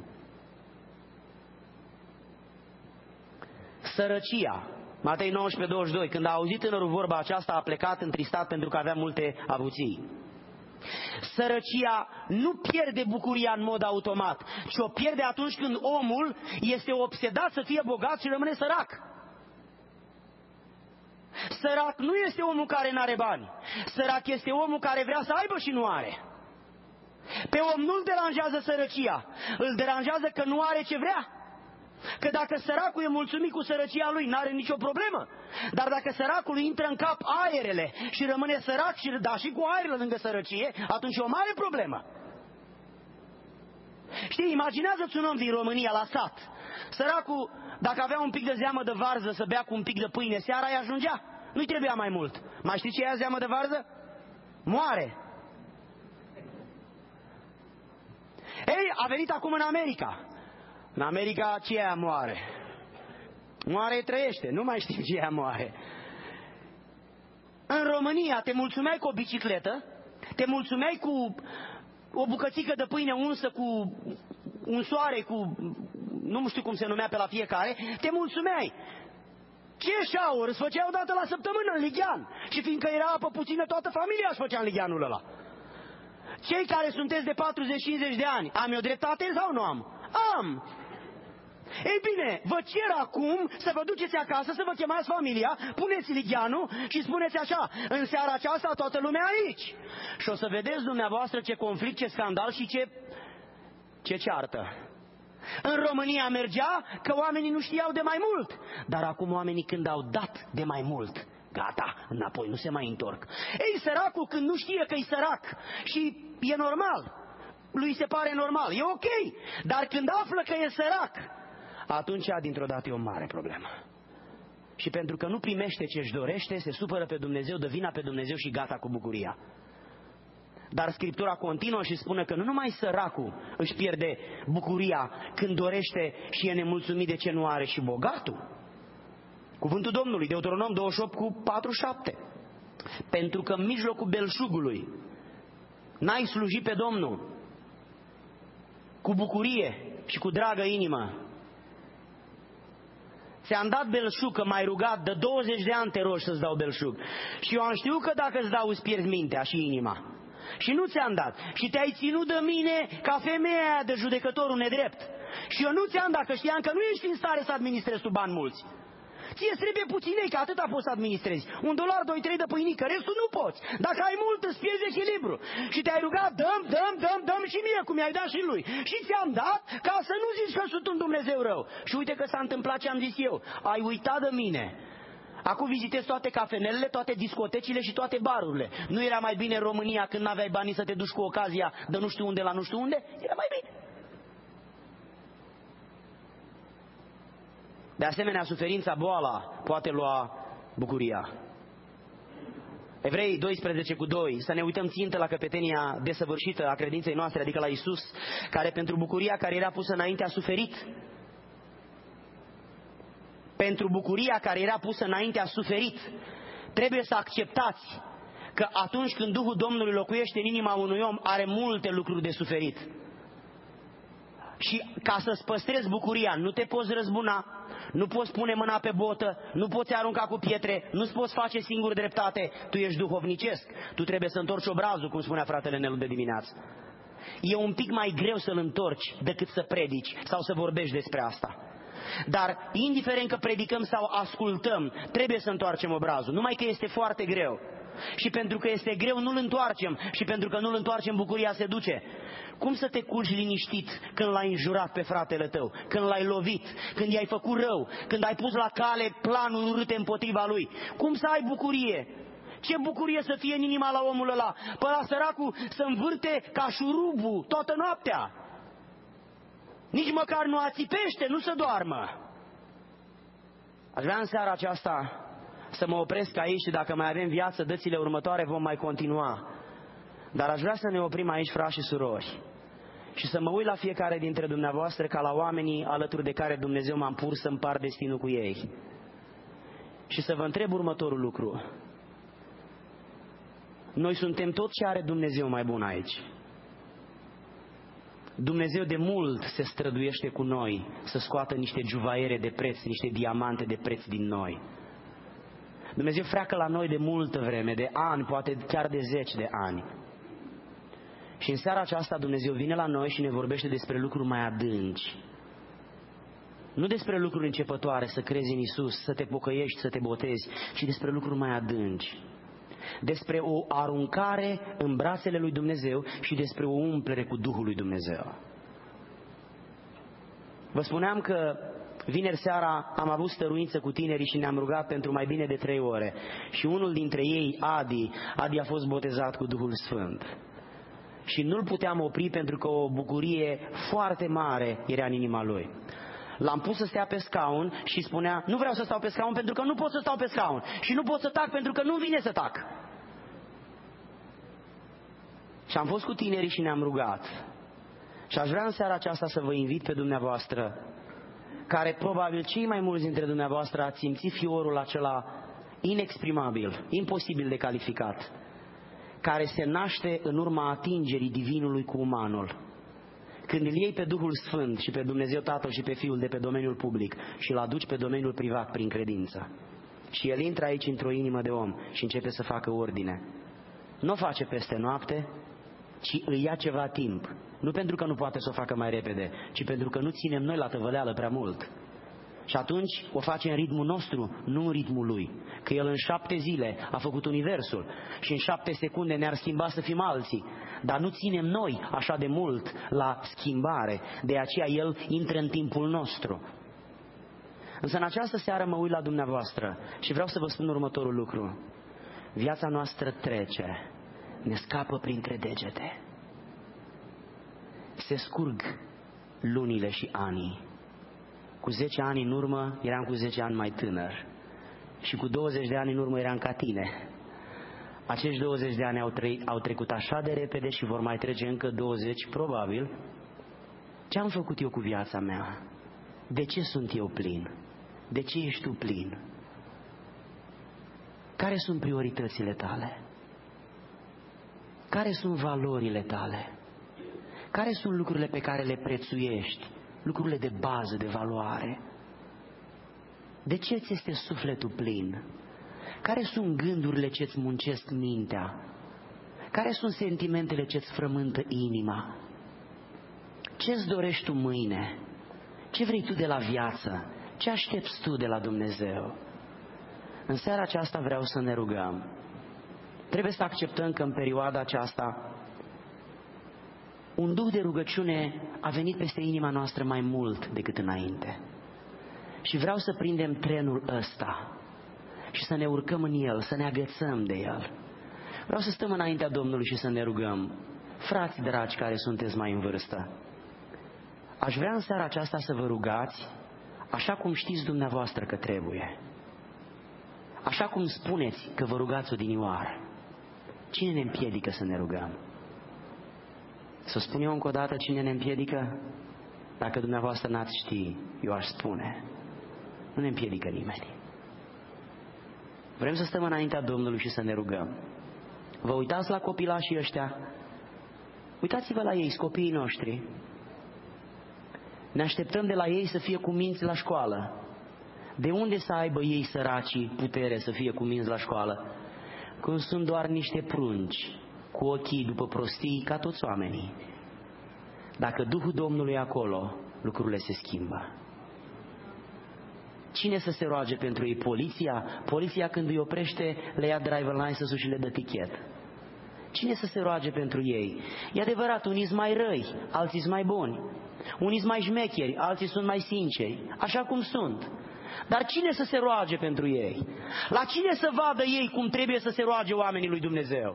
Sărăcia. Matei 19:22. Când a auzit tânărul vorba aceasta, a plecat întristat pentru că avea multe avuții. Sărăcia nu pierde bucuria în mod automat, ci o pierde atunci când omul este obsedat să fie bogat și rămâne sărac. Sărac nu este omul care nu are bani. Sărac este omul care vrea să aibă și nu are. Pe om nu-l deranjează sărăcia, îl deranjează că nu are ce vrea. Că dacă săracul e mulțumit cu sărăcia lui, n-are nicio problemă. Dar dacă săracul intră în cap aerele și rămâne sărac și cu aerele lângă sărăcie, atunci e o mare problemă. Știi, imaginează-ți un om din România la sat. Săracul, dacă avea un pic de zeamă de varză să bea cu un pic de pâine seara, îi ajungea. Nu-i trebuia mai mult. Mai știi ce e aia zeamă de varză? Moare. Ei, a venit acum în America. În America ce aia moare? Moare, trăiește, nu mai știm ce aia moare. În România te mulțumeai cu o bicicletă, te mulțumeai cu o bucățică de pâine unsă, cu un soare, cu nu știu cum se numea pe la fiecare, te mulțumeai. Ce shower îți făceai o dată la săptămână în lighean? Și fiindcă era apă puțină, toată familia își făcea în ligheanul ăla. Cei care sunteți de 40-50 de ani, am eu dreptate sau nu am? Am! Ei bine, vă cer acum să vă duceți acasă, să vă chemați familia, puneți ligheanul și spuneți așa: în seara aceasta toată lumea aici. Și o să vedeți dumneavoastră ce conflict, ce scandal și ce ceartă. În România mergea că oamenii nu știau de mai mult, dar acum oamenii când au dat de mai mult, gata, înapoi, nu se mai întorc. Ei, săracul când nu știe că e sărac și e normal, lui se pare normal, e ok, dar când află că e sărac, atunci dintr-o dată e o mare problemă. Și pentru că nu primește ce își dorește, se supără pe Dumnezeu, dă vina pe Dumnezeu și gata cu bucuria. Dar Scriptura continuă și spune că nu numai săracul își pierde bucuria când dorește și e nemulțumit de ce nu are, și bogatul. Cuvântul Domnului, Deuteronom 28:47. Pentru că în mijlocul belșugului n-ai slujit pe Domnul cu bucurie și cu dragă inimă. Ți-am dat belșug, că m-ai rugat, de 20 de ani te rogi să-ți dau belșug. Și eu am știut că dacă îți dau îți pierzi mintea și inima. Și nu ți-am dat. Și te-ai ținut de mine ca femeia aia de judecătorul nedrept. Și eu nu ți-am dat, că știam că nu ești în stare să administrezi tu bani mulți. Ție îți trebuie puținei, că atâta poți să administrezi. $1, 2, 3 de pâinică, restul nu poți. Dacă ai mult, îți pierzi echilibru. Și te-ai rugat, dăm și mie, cum i-ai dat și lui. Și ți-am dat ca să nu zici că sunt un Dumnezeu rău. Și uite că s-a întâmplat ce am zis eu. Ai uitat de mine. Acum vizitezi toate cafenelele, toate discotecile și toate barurile. Nu era mai bine în România când n-aveai banii să te duci cu ocazia de nu știu unde la nu știu unde? Era mai bine. De asemenea, suferința, boala poate lua bucuria. Evrei 12:2, să ne uităm țintă la căpetenia desăvârșită a credinței noastre, adică la Iisus, care pentru bucuria care era pusă înainte a suferit. Pentru bucuria care era pusă înainte a suferit. Trebuie să acceptați că atunci când Duhul Domnului locuiește în inima unui om, are multe lucruri de suferit. Și ca să-ți păstrezi bucuria, nu te poți răzbuna, nu poți pune mâna pe botă, nu poți arunca cu pietre, nu-ți poți face singur dreptate, tu ești duhovnicesc, tu trebuie să întorci obrazul, cum spunea fratele Nelu de dimineață. E un pic mai greu să-l întorci decât să predici sau să vorbești despre asta. Dar, indiferent că predicăm sau ascultăm, trebuie să întoarcem obrazul, numai că este foarte greu. Și pentru că este greu, nu-l întoarcem. Și pentru că nu-l întoarcem, bucuria se duce. Cum să te culci liniștit când l-ai înjurat pe fratele tău, când l-ai lovit, când i-ai făcut rău, când ai pus la cale planuri urâte împotriva lui? Cum să ai bucurie? Ce bucurie să fie în inima la omul ăla? Pe la săracul să învârte ca șurubul toată noaptea. Nici măcar nu ațipește, nu să doarmă. Aș vrea în seara aceasta să mă opresc aici și dacă mai avem viață, dățile următoare vom mai continua. Dar aș vrea să ne oprim aici, frați și surori, și să mă uit la fiecare dintre dumneavoastră ca la oamenii alături de care Dumnezeu m-a pus să împart destinul cu ei. Și să vă întreb următorul lucru. Noi suntem tot ce are Dumnezeu mai bun aici. Dumnezeu de mult se străduiește cu noi să scoată niște juvaiere de preț, niște diamante de preț din noi. Dumnezeu freacă la noi de multă vreme, de ani, poate chiar de 10 de ani. Și în seara aceasta Dumnezeu vine la noi și ne vorbește despre lucruri mai adânci. Nu despre lucruri începătoare, să crezi în Iisus, să te pocăiești, să te botezi, ci despre lucruri mai adânci. Despre o aruncare în brațele lui Dumnezeu și despre o umplere cu Duhul lui Dumnezeu. Vă spuneam că vineri seara am avut stăruință cu tinerii și ne-am rugat pentru mai bine de 3 ore. Și unul dintre ei, Adi a fost botezat cu Duhul Sfânt. Și nu-l puteam opri pentru că o bucurie foarte mare era în inima lui. L-am pus să stea pe scaun și spunea, nu vreau să stau pe scaun pentru că nu pot să stau pe scaun. Și nu pot să tac pentru că nu vine să tac. Și am fost cu tinerii și ne-am rugat. Și aș vrea în seara aceasta să vă invit pe dumneavoastră, care probabil cei mai mulți dintre dumneavoastră ați simțit fiorul acela inexprimabil, imposibil de calificat, care se naște în urma atingerii divinului cu umanul. Când îl iei pe Duhul Sfânt și pe Dumnezeu Tatăl și pe Fiul de pe domeniul public și îl aduci pe domeniul privat prin credință, și el intră aici într-o inimă de om și începe să facă ordine, nu o face peste noapte, ci îi ia ceva timp. Nu pentru că nu poate să o facă mai repede, ci pentru că nu ținem noi la tăvăleală prea mult. Și atunci o face în ritmul nostru, nu în ritmul lui. Că el în 7 zile a făcut universul și în 7 secunde ne-ar schimba să fim alții. Dar nu ținem noi așa de mult la schimbare, de aceea el intră în timpul nostru. Însă în această seară mă uit la dumneavoastră și vreau să vă spun următorul lucru. Viața noastră trece, ne scapă printre degete. Se scurg lunile și anii. Cu 10 ani în urmă eram cu 10 ani mai tânăr și cu 20 de ani în urmă eram ca tine. Acești 20 de ani au trecut așa de repede și vor mai trece încă 20, probabil. Ce am făcut eu cu viața mea? De ce sunt eu plin? De ce ești tu plin? Care sunt prioritățile tale? Care sunt valorile tale? Care sunt lucrurile pe care le prețuiești? Lucrurile de bază, de valoare? De ce ți este sufletul plin? Care sunt gândurile ce îți muncesc mintea? Care sunt sentimentele ce îți frământă inima? Ce îți dorești tu mâine? Ce vrei tu de la viață? Ce aștepți tu de la Dumnezeu? În seara aceasta vreau să ne rugăm. Trebuie să acceptăm că în perioada aceasta un duh de rugăciune a venit peste inima noastră mai mult decât înainte. Și vreau să prindem trenul ăsta și să ne urcăm în el, să ne agățăm de el. Vreau să stăm înaintea Domnului și să ne rugăm. Frați dragi care sunteți mai în vârstă, aș vrea în seara aceasta să vă rugați așa cum știți dumneavoastră că trebuie. Așa cum spuneți că vă rugați odinioară. Cine ne împiedică să ne rugăm? Să spun eu încă o dată cine ne împiedică? Dacă dumneavoastră n-ați ști, eu aș spune. Nu ne împiedică nimeni. Vrem să stăm înaintea Domnului și să ne rugăm. Vă uitați la copilașii ăștia? Uitați-vă la ei, copiii noștri. Ne așteptăm de la ei să fie cuminți la școală. De unde să aibă ei, săracii, putere să fie cuminți la școală? Când sunt doar niște prunci, cu ochii după prostii ca toți oamenii. Dacă Duhul Domnului e acolo, lucrurile se schimbă. Cine să se roage pentru ei? Poliția? Poliția când îi oprește le ia driver license-ul și le dă tichet. Cine să se roage pentru ei? E adevărat, unii sunt mai răi, alții sunt mai buni. Unii sunt mai șmecheri, alții sunt mai sinceri, așa cum sunt. Dar cine să se roage pentru ei? La cine să vadă ei cum trebuie să se roage oamenii lui Dumnezeu?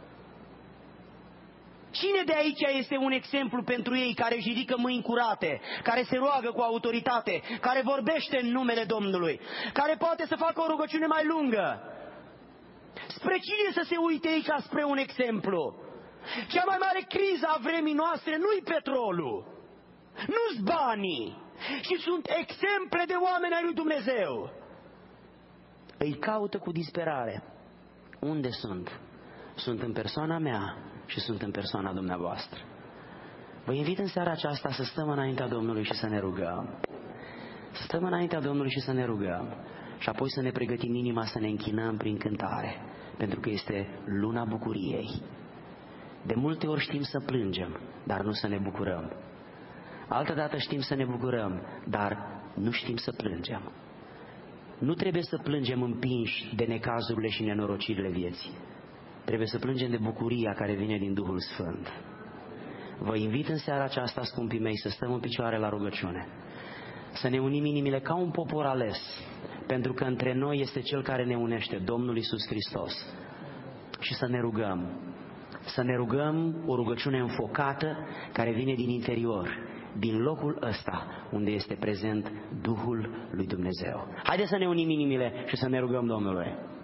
Cine de aici este un exemplu pentru ei care își ridică mâini curate, care se roagă cu autoritate, care vorbește în numele Domnului, care poate să facă o rugăciune mai lungă? Spre cine să se uite ei ca spre un exemplu? Cea mai mare criză a vremii noastre nu-i petrolul, nu-s banii, și sunt exemple de oameni ai lui Dumnezeu. Îi caută cu disperare. Unde sunt? Sunt în persoana mea și sunt în persoana dumneavoastră. Vă invit în seara aceasta să stăm înaintea Domnului și să ne rugăm. Să stăm înaintea Domnului și să ne rugăm. Și apoi să ne pregătim inima să ne închinăm prin cântare. Pentru că este luna bucuriei. De multe ori știm să plângem, dar nu să ne bucurăm. Altădată știm să ne bucurăm, dar nu știm să plângem. Nu trebuie să plângem împinși de necazurile și nenorocirile vieții. Trebuie să plângem de bucuria care vine din Duhul Sfânt. Vă invit în seara aceasta, scumpii mei, să stăm în picioare la rugăciune. Să ne unim inimile ca un popor ales, pentru că între noi este Cel care ne unește, Domnul Iisus Hristos. Și să ne rugăm. Să ne rugăm o rugăciune înfocată care vine din interior, din locul ăsta unde este prezent Duhul lui Dumnezeu. Haideți să ne unim inimile și să ne rugăm Domnului.